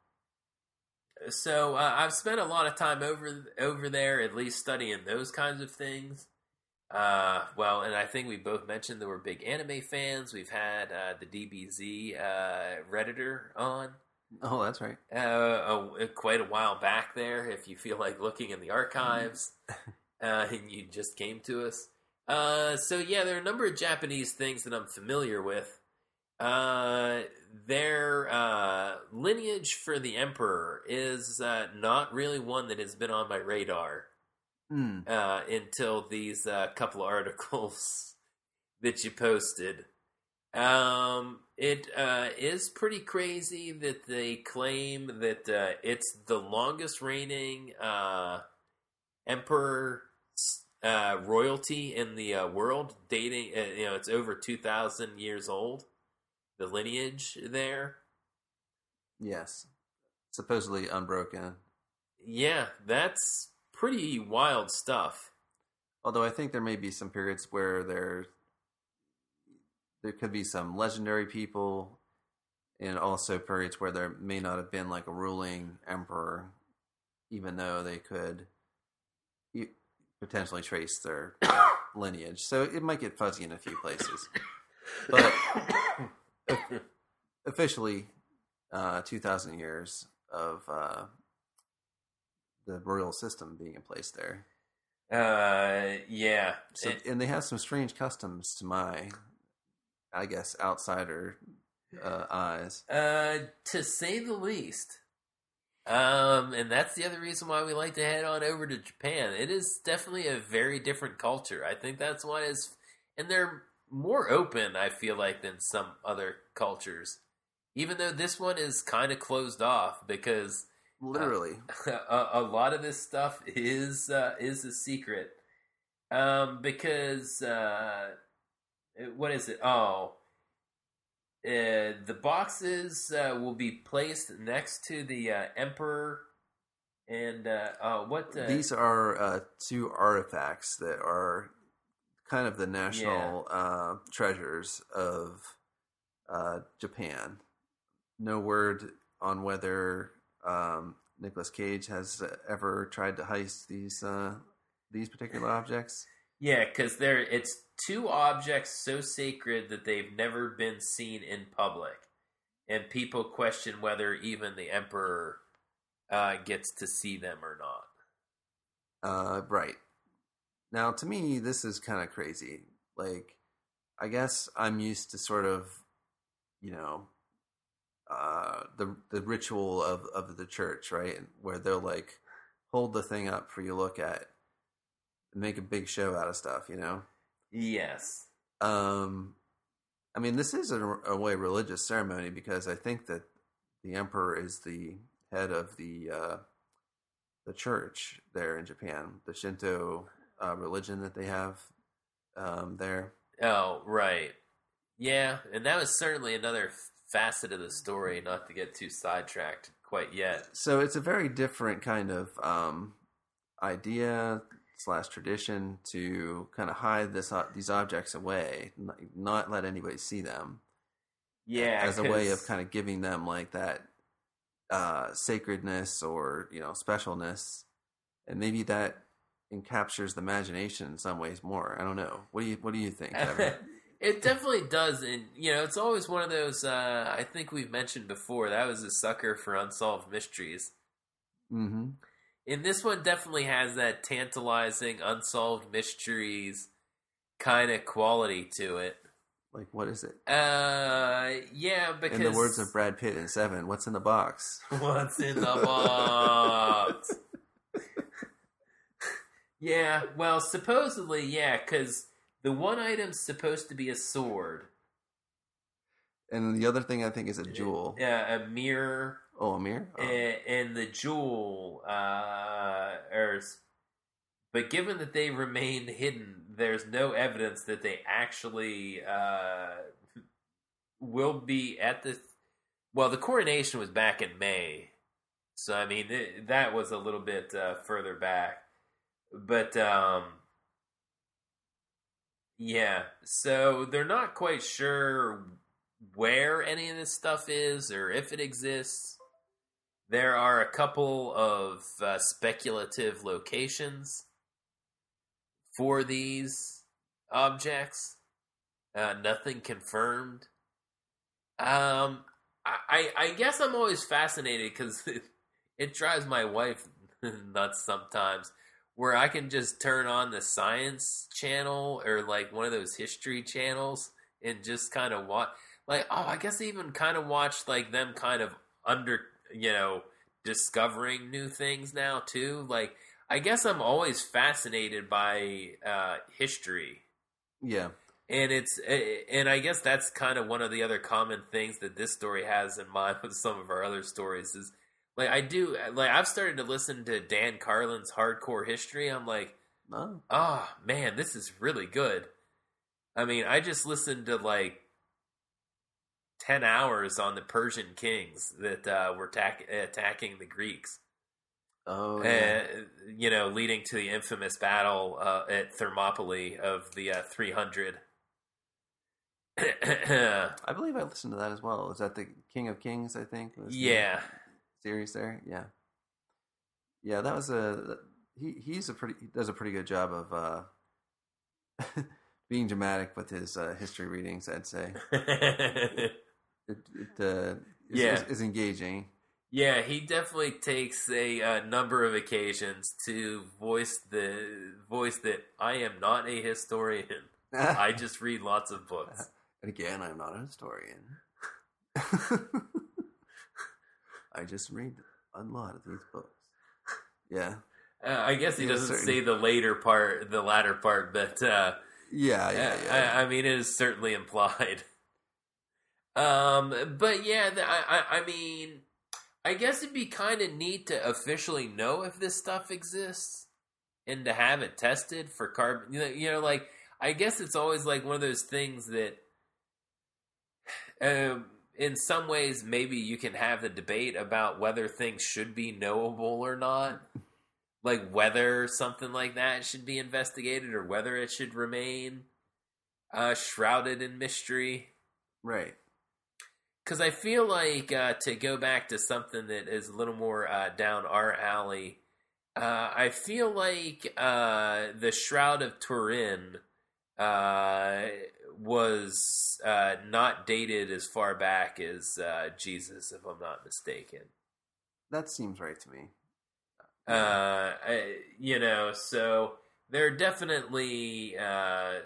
So uh, I've spent a lot of time over over there, at least studying those kinds of things. Uh, well, and I think we both mentioned that we're big anime fans. We've had uh, the D B Z uh, Redditor on. Oh, that's right. Uh, a, quite a while back there, if you feel like looking in the archives, uh, and you just came to us. Uh, so yeah, there are a number of Japanese things that I'm familiar with. Uh, their uh, lineage for the Emperor is uh, not really one that has been on my radar. Mm. Uh, until these uh, couple of articles that you posted. Um, it uh, is pretty crazy that they claim that uh, it's the longest reigning uh, emperor uh, royalty in the uh, world, dating, uh, you know, it's over two thousand years old, the lineage there. Yes. Supposedly unbroken. Yeah, that's pretty wild stuff. Although I think there may be some periods where there there could be some legendary people, and also periods where there may not have been like a ruling emperor, even though they could. potentially trace their lineage. So it might get fuzzy in a few places. But officially, uh, two thousand years of uh, the royal system being in place there. Uh, yeah. So, it, and they have some strange customs to my, I guess, outsider uh, eyes. Uh, to say the least. Um, and that's the other reason why we like to head on over to Japan. It is definitely a very different culture. I think that's why it's, and they're more open, I feel like, than some other cultures. Even though this one is kind of closed off because literally uh, a, a lot of this stuff is uh, is a secret. Um, because uh, what is it? Oh. Uh, the boxes uh, will be placed next to the uh, emperor, and uh, uh, what uh, these are uh, two artifacts that are kind of the national yeah. uh, treasures of uh, Japan. No word on whether um, Nicolas Cage has ever tried to heist these uh, these particular objects. Yeah, because they're it's two objects so sacred that they've never been seen in public, and people question whether even the emperor uh, gets to see them or not. Uh, right. Now, to me, this is kind of crazy. Like, I guess I'm used to sort of, you know, uh, the the ritual of, of the church, right? Where they'll like hold the thing up for you to look at and make a big show out of stuff, you know? Yes. Um, I mean, this is a, a way religious ceremony because I think that the emperor is the head of the uh, the church there in Japan, the Shinto uh, religion that they have um, there. Oh, right. Yeah, and that was certainly another facet of the story, not to get too sidetracked quite yet. So it's a very different kind of um, idea slash tradition to kind of hide this uh, these objects away, not, not let anybody see them. Yeah, as a way of kind of giving them like that uh, sacredness or, you know, specialness, and maybe that encaptures the imagination in some ways more. I don't know. What do you What do you think, Kevin? It definitely does, and you know, it's always one of those. Uh, I think we've mentioned before that I was a sucker for unsolved mysteries. Mm-hmm. And this one definitely has that tantalizing unsolved mysteries kind of quality to it. Like, what is it? Uh, yeah, because... In the words of Brad Pitt in Seven, what's in the box? What's in the box? Yeah, well, supposedly, yeah, because the one item's supposed to be a sword. And the other thing I think is a jewel. Yeah, a mirror. Oh, a mirror? Oh. And, and the jewel, uh, are... But given that they remain hidden, there's no evidence that they actually uh, will be at the... Well, the coronation was back in May. So, I mean, it, that was a little bit uh, further back. But, um... yeah, so they're not quite sure where any of this stuff is or if it exists. There are a couple of uh, speculative locations for these objects. Uh, nothing confirmed. Um, I, I guess I'm always fascinated because it, it drives my wife nuts sometimes, where I can just turn on the science channel or like one of those history channels and just kind of watch. Like, oh, I guess I even kind of watched like them kind of under, you know, discovering new things now too. Like, I guess I'm always fascinated by uh, history. Yeah. And it's, and I guess that's kind of one of the other common things that this story has in mind with some of our other stories is, like, I do, like, I've started to listen to Dan Carlin's Hardcore History. I'm like, oh, oh man, this is really good. I mean, I just listened to, like, ten hours on the Persian kings that uh, were attack- attacking the Greeks. Oh, yeah. Uh, you know, leading to the infamous battle uh, at Thermopylae of the uh, three hundred. I believe I listened to that as well. Is that the King of Kings, I think? Was yeah. The series there? Yeah. Yeah, that was a... he he's a pretty he does a pretty good job of uh, being dramatic with his uh, history readings. I'd say it, it uh, is, Yeah. is, is engaging. Yeah, he definitely takes a uh, number of occasions to voice the voice that I am not a historian. I just read lots of books. And again, I'm not a historian. I just read a lot of these books. Yeah. Uh, I guess he Yeah, doesn't certain- say the later part, the latter part, but uh, Yeah, yeah, yeah. I, I mean, it is certainly implied. Um, but yeah, the, I, I, I mean, I guess it'd be kind of neat to officially know if this stuff exists and to have it tested for carbon. You know, you know, like I guess it's always like one of those things that, um, in some ways, maybe you can have the debate about whether things should be knowable or not. Like whether something like that should be investigated or whether it should remain uh, shrouded in mystery. Right. Because I feel like, uh, to go back to something that is a little more uh, down our alley, uh, I feel like uh, the Shroud of Turin uh, was uh, not dated as far back as uh, Jesus, if I'm not mistaken. That seems right to me. Uh, I, you know, so they're definitely, uh,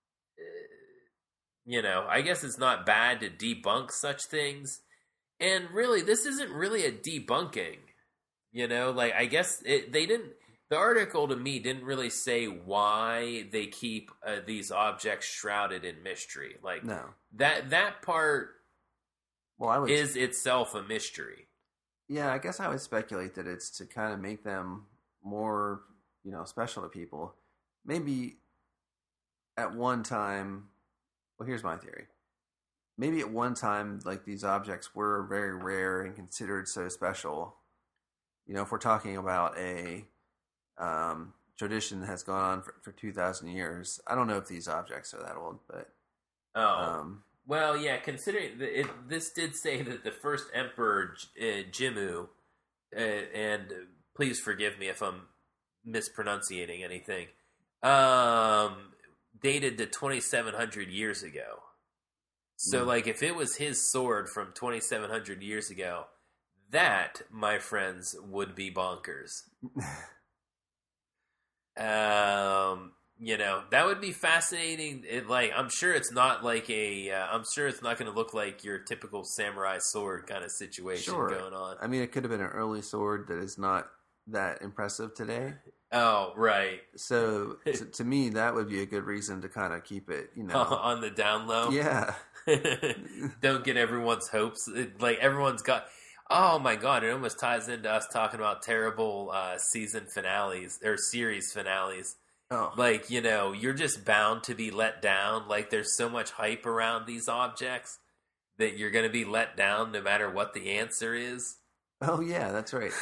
you know, I guess it's not bad to debunk such things. And really, this isn't really a debunking, you know, like, I guess it, they didn't, the article to me didn't really say why they keep uh, these objects shrouded in mystery. Like, No. that, that part Well, I would. is itself a mystery. Yeah, I guess I would speculate that it's to kind of make them more, you know, special to people. Maybe at one time, well, here's my theory. Maybe at one time, like, these objects were very rare and considered so special. You know, if we're talking about a um, tradition that has gone on for, for two thousand years, I don't know if these objects are that old, but... Oh. Um, Well, yeah, considering that it, this did say that the first emperor, uh, Jimmu, uh, and please forgive me if I'm mispronunciating anything, um, dated to twenty-seven hundred years ago. So, Mm. like, if it was his sword from twenty-seven hundred years ago, that, my friends, would be bonkers. Um... You know, that would be fascinating. It, like, I'm sure it's not like a. Uh, I'm sure it's not going to look like your typical samurai sword kind of situation Sure. going on. I mean, it could have been an early sword that is not that impressive today. Oh, right. So to, to me, that would be a good reason to kind of keep it, you know. On the down low. Yeah. Don't get everyone's hopes. It, like, everyone's got. Oh my god! It almost ties into us talking about terrible uh, season finales or series finales. Oh. Like, you know, you're just bound to be let down. Like, there's so much hype around these objects that you're going to be let down no matter what the answer is. Oh, yeah, that's right.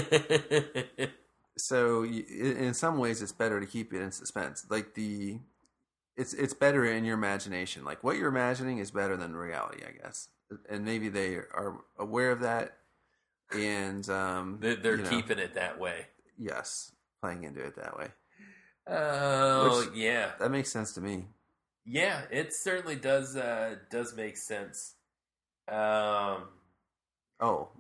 So you, in some ways, it's better to keep it in suspense. Like the, it's it's better in your imagination. Like what you're imagining is better than reality, I guess. And maybe they are aware of that, and um, They're, they're you know, keeping it that way. yes, playing into it that way. Oh, Which- yeah. That makes sense to me. Yeah, it certainly does uh, does make sense. Um, Oh,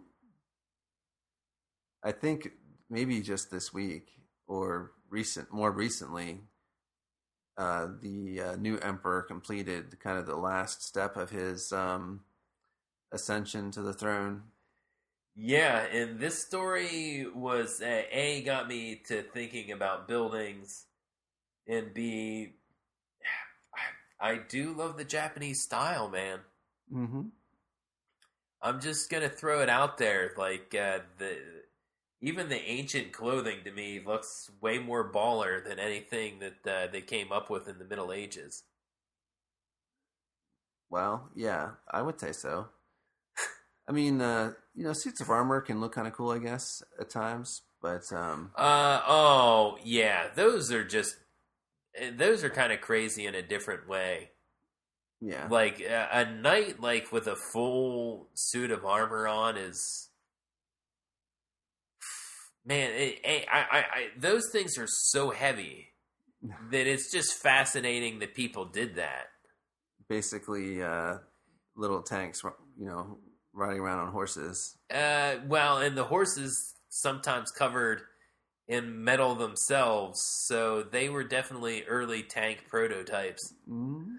I think maybe just this week or recent, more recently, uh, the uh, new emperor completed kind of the last step of his um, ascension to the throne. yeah, and this story was, uh, A, got me to thinking about buildings, and B, I do love the Japanese style, man. Mm-hmm. I'm just gonna throw it out there, like uh, the even the ancient clothing to me looks way more baller than anything that uh, they came up with in the Middle Ages. Well, yeah, I would say so. I mean, uh, you know, suits of armor can look kind of cool, I guess, at times, but um, Uh oh yeah, those are just those are kind of crazy in a different way. yeah, Like a, a knight, like with a full suit of armor on, is Man, it, it, I, I, I, those things are so heavy that it's just fascinating that people did that. Basically, uh, little tanks, you know, riding around on horses. Uh, well, and the horses sometimes covered in metal themselves, so they were definitely early tank prototypes. Mm-hmm.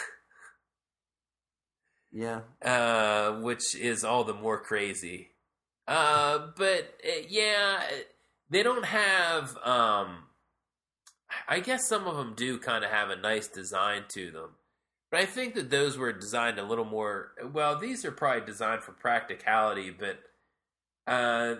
Yeah. Uh, which is all the more crazy. Uh, but uh, yeah, they don't have. Um, I guess some of them do kind of have a nice design to them, but I think that those were designed a little more. Well, these are probably designed for practicality, but uh,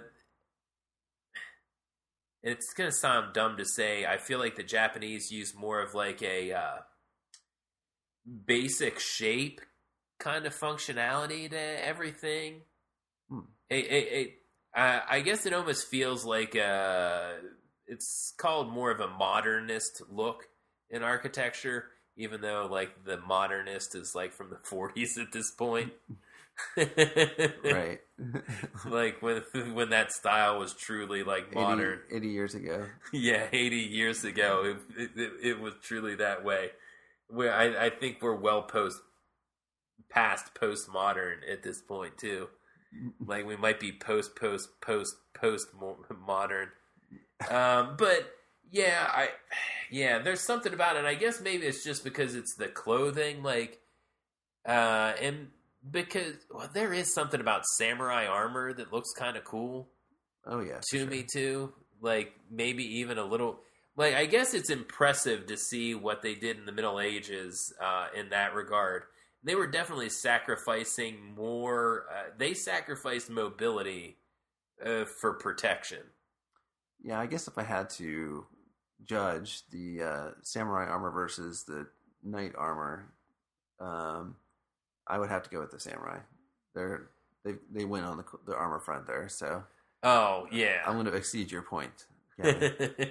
it's gonna sound dumb to say. I feel like the Japanese use more of like a uh, basic shape kind of functionality to everything. Hmm. It, it, it uh, I guess it almost feels like uh it's called more of a modernist look in architecture, even though like the modernist is like from the forties at this point. Right. Like when when that style was truly like modern. eighty, eighty years ago. Yeah, eighty years ago, it, it, it was truly that way. Where I, I think we're well post past postmodern at this point too. Like we might be post post post post modern. Um, but yeah, I yeah, there's something about it. I guess maybe it's just because it's the clothing, like, uh, and because well, there is something about samurai armor that looks kind of cool. Oh yeah, to sure. me too. Like maybe even a little. Like I guess it's impressive to see what they did in the Middle Ages uh, in that regard. They were definitely sacrificing more. Uh, they sacrificed mobility uh, for protection. Yeah, I guess if I had to judge the uh, samurai armor versus the knight armor, um, I would have to go with the samurai. They're they they win on the the armor front there. So, oh yeah, I'm going to exceed your point. Yeah.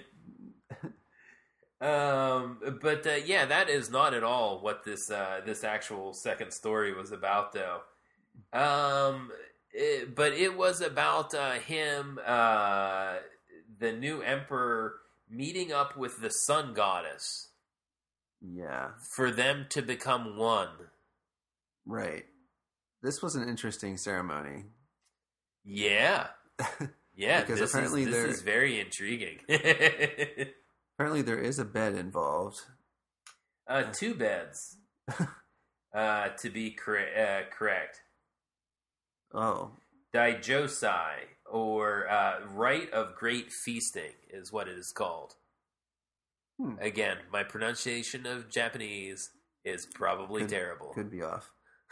Um, but uh, yeah, that is not at all what this uh, this actual second story was about, though. Um, it, but it was about uh, him, uh, the new emperor, meeting up with the sun goddess. Yeah, for them to become one. Right. This was an interesting ceremony. Yeah, yeah. Because this apparently is, this there... is very intriguing. Apparently there is a bed involved. Uh, two beds. uh, to be cor- uh, correct. Oh. Daijosai, or uh, Rite of Great Feasting, is what it is called. Hmm. Again, my pronunciation of Japanese is probably could, terrible. Could be off.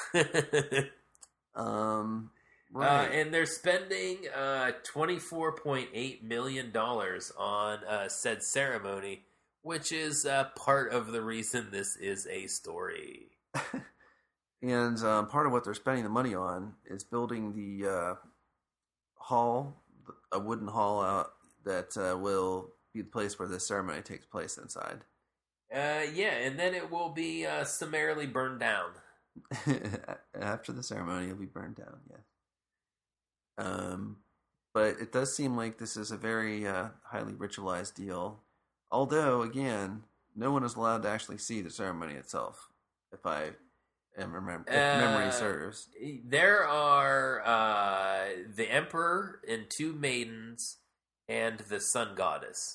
um, right. Uh, and they're spending uh, twenty-four point eight million dollars on uh, said ceremony, which is uh, part of the reason this is a story. And um, part of what they're spending the money on is building the uh, hall, a wooden hall out that uh, will be the place where this ceremony takes place inside. Uh, yeah, and then it will be uh, summarily burned down. After the ceremony, it'll be burned down, yes. Um, but it does seem like this is a very uh, highly ritualized deal. Although, again, no one is allowed to actually see the ceremony itself, if I am remember, if uh, memory serves. There are uh, the emperor and two maidens and the sun goddess.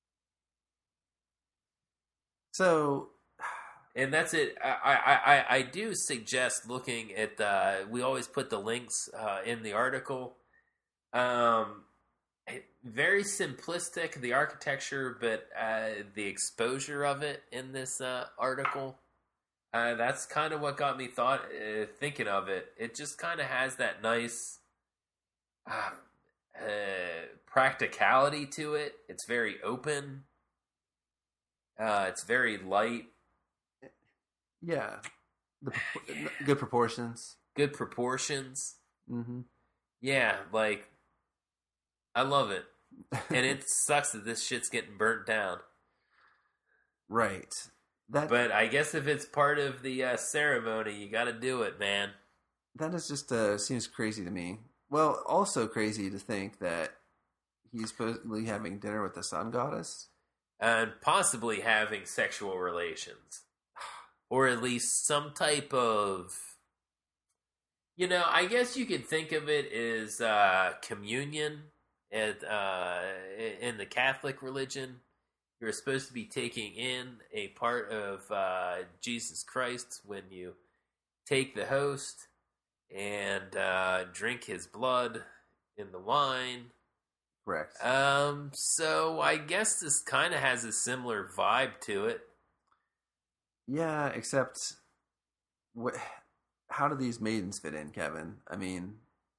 So... And that's it. I, I, I, I do suggest looking at the... We always put the links uh, in the article. Um, very simplistic, the architecture, but uh, the exposure of it in this uh, article. Uh, that's kind of what got me thought uh, thinking of it. It just kind of has that nice uh, uh, practicality to it. It's very open. Uh, it's very light. Yeah, the good proportions. Good proportions. Mm-hmm. Yeah, like I love it, and it sucks that this shit's getting burnt down. Right. That. But I guess if it's part of the uh, ceremony, you got to do it, man. That is just uh, seems crazy to me. Well, also crazy to think that he's supposedly having dinner with the sun goddess, and possibly having sexual relations, or at least some type of. You know, I guess you could think of it as uh, communion at, uh, in the Catholic religion. You're supposed to be taking in a part of uh, Jesus Christ when you take the host and uh, drink his blood in the wine. Correct. Um, so I guess this kind of has a similar vibe to it. Yeah, except what? How do these maidens fit in, Kevin? I mean,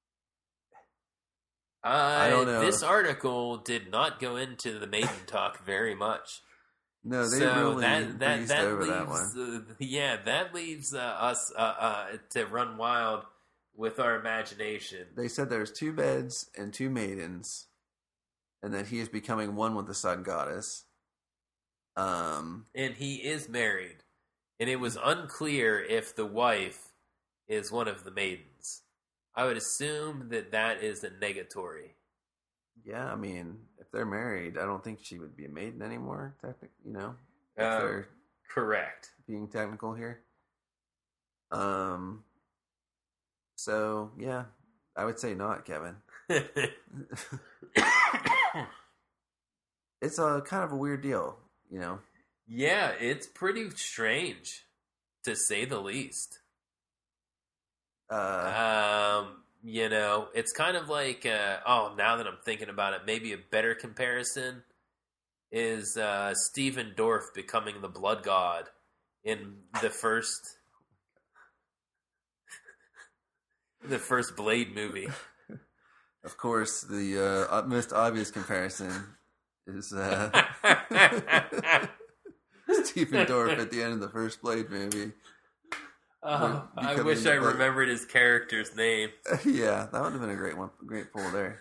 uh, I don't know. This article did not go into the maiden talk very much. No, they so really that, that, breezed that over leaves, that one. Uh, yeah, that leaves uh, us uh, uh, to run wild with our imagination. They said there's two beds and two maidens, and that he is becoming one with the sun goddess. Um, and he is married, and it was unclear if the wife is one of the maidens. I would assume that that is a negatory. Yeah, I mean, if they're married, I don't think she would be a maiden anymore. Technically, you know, if Uh, they're correct. being technical here. Um. So yeah, I would say not, Kevin. It's a kind of a weird deal, you know. Yeah, it's pretty strange, to say the least. Uh, um, you know, it's kind of like, uh, oh, now that I'm thinking about it, maybe a better comparison is uh, Stephen Dorff becoming the blood god in the first, the first Blade movie. Of course, the uh, most obvious comparison is uh, Stephen Dorff at the end of the first Blade movie. Uh, I wish I remembered his character's name. Yeah, that would have been a great one, great pull there.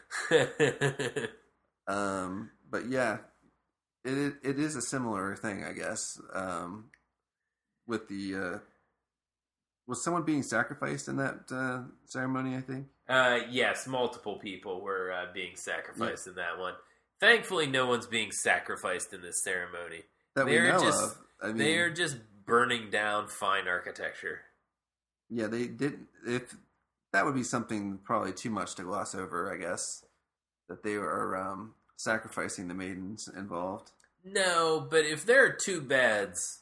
um, but yeah, it it is a similar thing, I guess. Um, with the uh, was someone being sacrificed in that uh, ceremony? I think. Uh, yes, multiple people were uh, being sacrificed yeah. in that one. Thankfully, no one's being sacrificed in this ceremony. That we they're know just, of. I mean, they are just burning down fine architecture. Yeah, they did. If that would be something probably too much to gloss over, I guess, that they are um, sacrificing the maidens involved. No, but if there are two beds,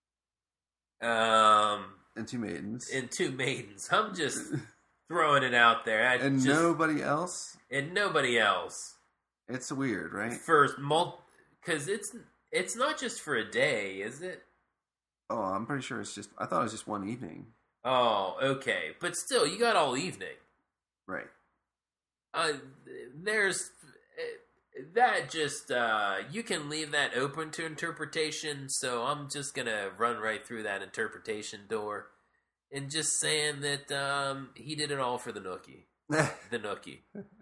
um, and two maidens, and two maidens, I'm just throwing it out there. I and just, nobody else, and nobody else. It's weird, right? First, because it's it's not just for a day, is it? Oh, I'm pretty sure it's just. I thought it was just one evening. Oh, okay. But still, you got all evening. Right. Uh, there's... That just... Uh, you can leave that open to interpretation, so I'm just gonna run right through that interpretation door. And just saying that um, he did it all for the Nookie. The Nookie.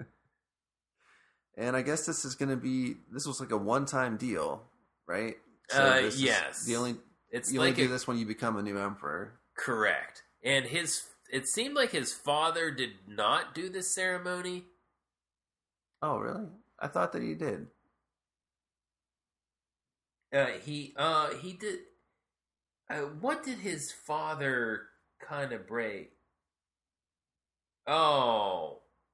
And I guess this is gonna be... This was like a one-time deal, right? So uh, yes. The only... It's you like only do a, this when you become a new emperor. Correct. And his, it seemed like his father did not do this ceremony. Oh, really? I thought that he did. Uh, he, uh, he did. Uh, what did his father kind of break? Oh,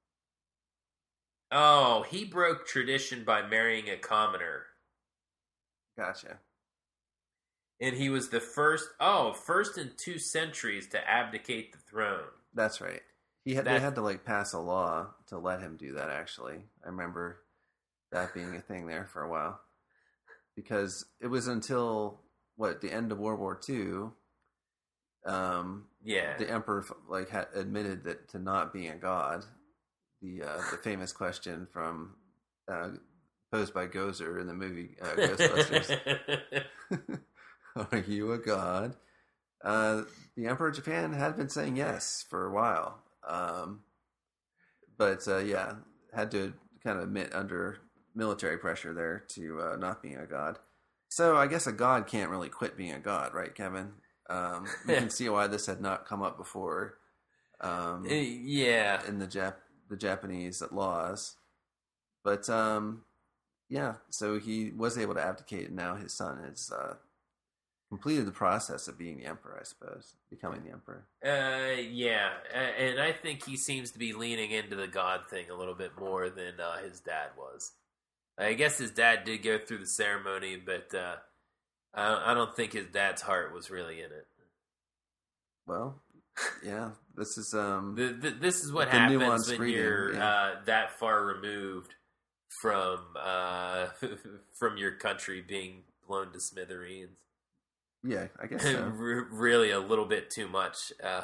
oh, he broke tradition by marrying a commoner. Gotcha. And he was the first, oh, first in two centuries to abdicate the throne. That's right. He had, they had to like pass a law to let him do that, actually. I remember that being a thing there for a while. Because it was until, what, the end of World War Two, um, yeah, the emperor like had admitted that to not being a god. The uh, the famous question from uh, posed by Gozer in the movie uh, Ghostbusters. Are you a god? Uh, the Emperor of Japan had been saying yes for a while. Um, but, uh, yeah, had to kind of admit under military pressure there to uh, not being a god. So I guess a god can't really quit being a god, right, Kevin? Um, you can see why this had not come up before. Um, yeah. In the Jap- the Japanese laws. But um, yeah, so he was able to abdicate, and now his son has uh, completed the process of being the emperor, I suppose, becoming the emperor. Uh, yeah, A- and I think he seems to be leaning into the God thing a little bit more than uh, his dad was. I guess his dad did go through the ceremony, but uh, I, I don't think his dad's heart was really in it. Well, yeah, this is um, the, the, this is what the happens when reading, you're yeah. uh, that far removed from uh, from your country being blown to smithereens. Yeah, I guess so. R- really, a little bit too much. Uh,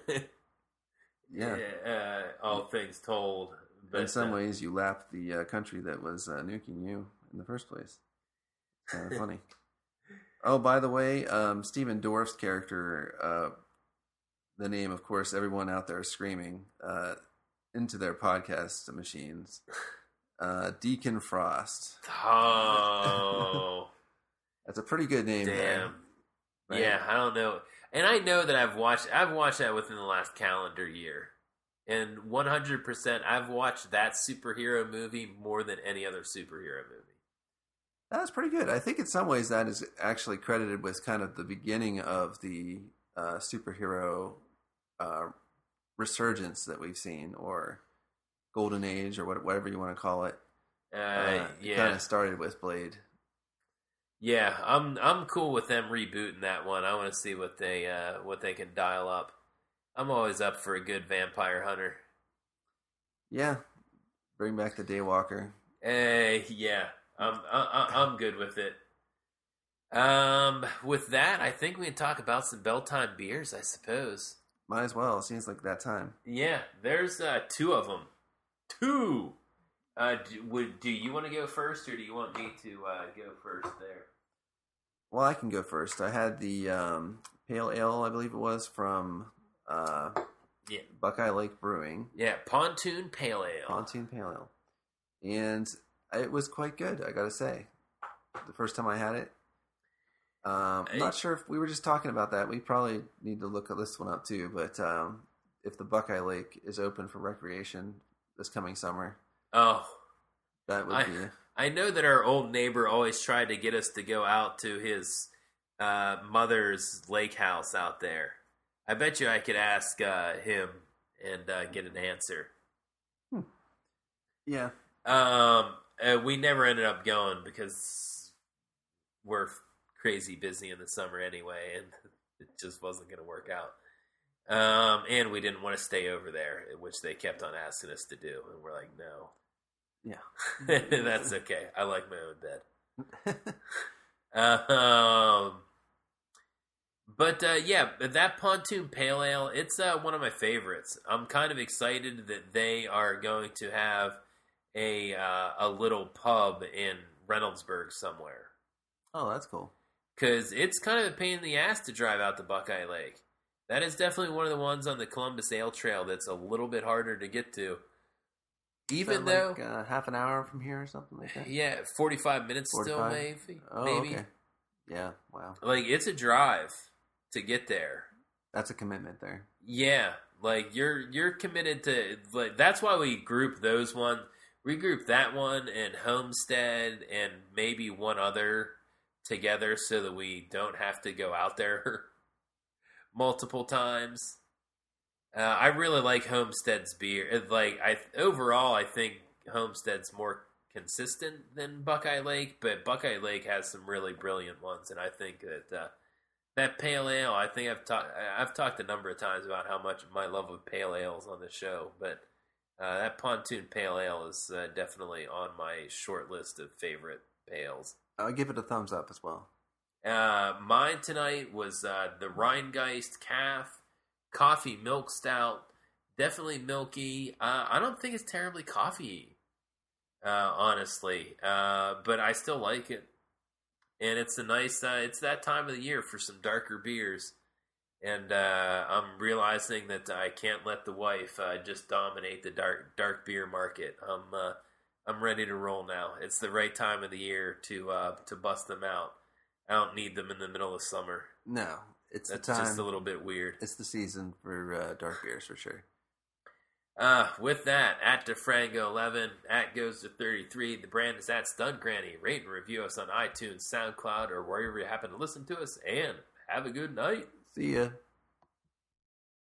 yeah, uh, all things told. But, in some uh, ways, you lapped the uh, country that was uh, nuking you in the first place. Kind of funny. Oh, by the way, um, Stephen Dorff's character, uh, the name, of course, everyone out there is screaming uh, into their podcast machines. Uh, Deacon Frost. Oh, that's a pretty good name. Damn. There, right? Yeah, I don't know, and I know that I've watched. I've watched that within the last calendar year. And one hundred percent, I've watched that superhero movie more than any other superhero movie. That's pretty good. I think in some ways that is actually credited with kind of the beginning of the uh, superhero uh, resurgence that we've seen, or golden age, or whatever you want to call it. Uh, Uh, yeah, it kind of started with Blade. yeah. I'm I'm cool with them rebooting that one. I want to see what they uh, what they can dial up. I'm always up for a good vampire hunter. Yeah, bring back the Daywalker. Hey, yeah, I'm I, I'm good with it. Um, with that, I think we can talk about some Belltime beers, I suppose. Might as well. It seems like that time. Yeah, there's uh, two of them. Two. Uh, do, would do you want to go first, or do you want me to uh, go first there? Well, I can go first. I had the um, Pale Ale, I believe it was, from uh, Yeah. Buckeye Lake Brewing. Yeah, Pontoon Pale Ale. Pontoon Pale Ale. And it was quite good, I gotta say. The first time I had it. Um, I'm not sure if we were just talking about that. We probably need to look at this one up too. But um, if the Buckeye Lake is open for recreation this coming summer, Oh, that would I, be. I know that our old neighbor always tried to get us to go out to his uh, mother's lake house out there. I bet you I could ask uh, him and uh, get an answer. Hmm. Yeah. Um, uh, we never ended up going because we're crazy busy in the summer anyway, and it just wasn't going to work out. Um, and we didn't want to stay over there, which they kept on asking us to do, and we're like, no. Yeah. That's okay. I like my own bed. um, but uh, yeah, that Pontoon Pale Ale, it's uh, one of my favorites. I'm kind of excited that they are going to have a uh, a little pub in Reynoldsburg somewhere. Oh, that's cool. Because it's kind of a pain in the ass to drive out to Buckeye Lake. That is definitely one of the ones on the Columbus Ale Trail that's a little bit harder to get to. Even though... Like, uh, half an hour from here or something like that? Yeah, forty-five minutes forty-five? still, maybe. Oh, maybe. okay. Yeah, wow. Like, it's a drive to get there. That's a commitment there. Yeah, like, you're you're committed to... Like, that's why we group those ones. We group that one and Homestead and maybe one other together so that we don't have to go out there multiple times. Uh, I really like Homestead's beer. Like I overall, I think Homestead's more consistent than Buckeye Lake, but Buckeye Lake has some really brilliant ones, and I think that uh, that pale ale. I think I've talked. I've talked a number of times about how much my love of pale ales on the show, but uh, that Pontoon Pale Ale is uh, definitely on my short list of favorite pales. I'll give it a thumbs up as well. Uh, mine tonight was uh, the Rheingeist Calf Coffee Milk Stout. Definitely milky. Uh, I don't think it's terribly coffee, uh, honestly, uh, but I still like it. And it's a nice. Uh, it's that time of the year for some darker beers, and uh, I'm realizing that I can't let the wife uh, just dominate the dark dark beer market. I'm uh, I'm ready to roll now. It's the right time of the year to uh, to bust them out. I don't need them in the middle of summer. No, it's That's the time. just a little bit weird. It's the season for uh, dark beers for sure. Uh, with that, at DeFrango eleven, at Goes to thirty-three, the brand is at Stunt Granny. Rate and review us on iTunes, SoundCloud, or wherever you happen to listen to us, and have a good night. See ya.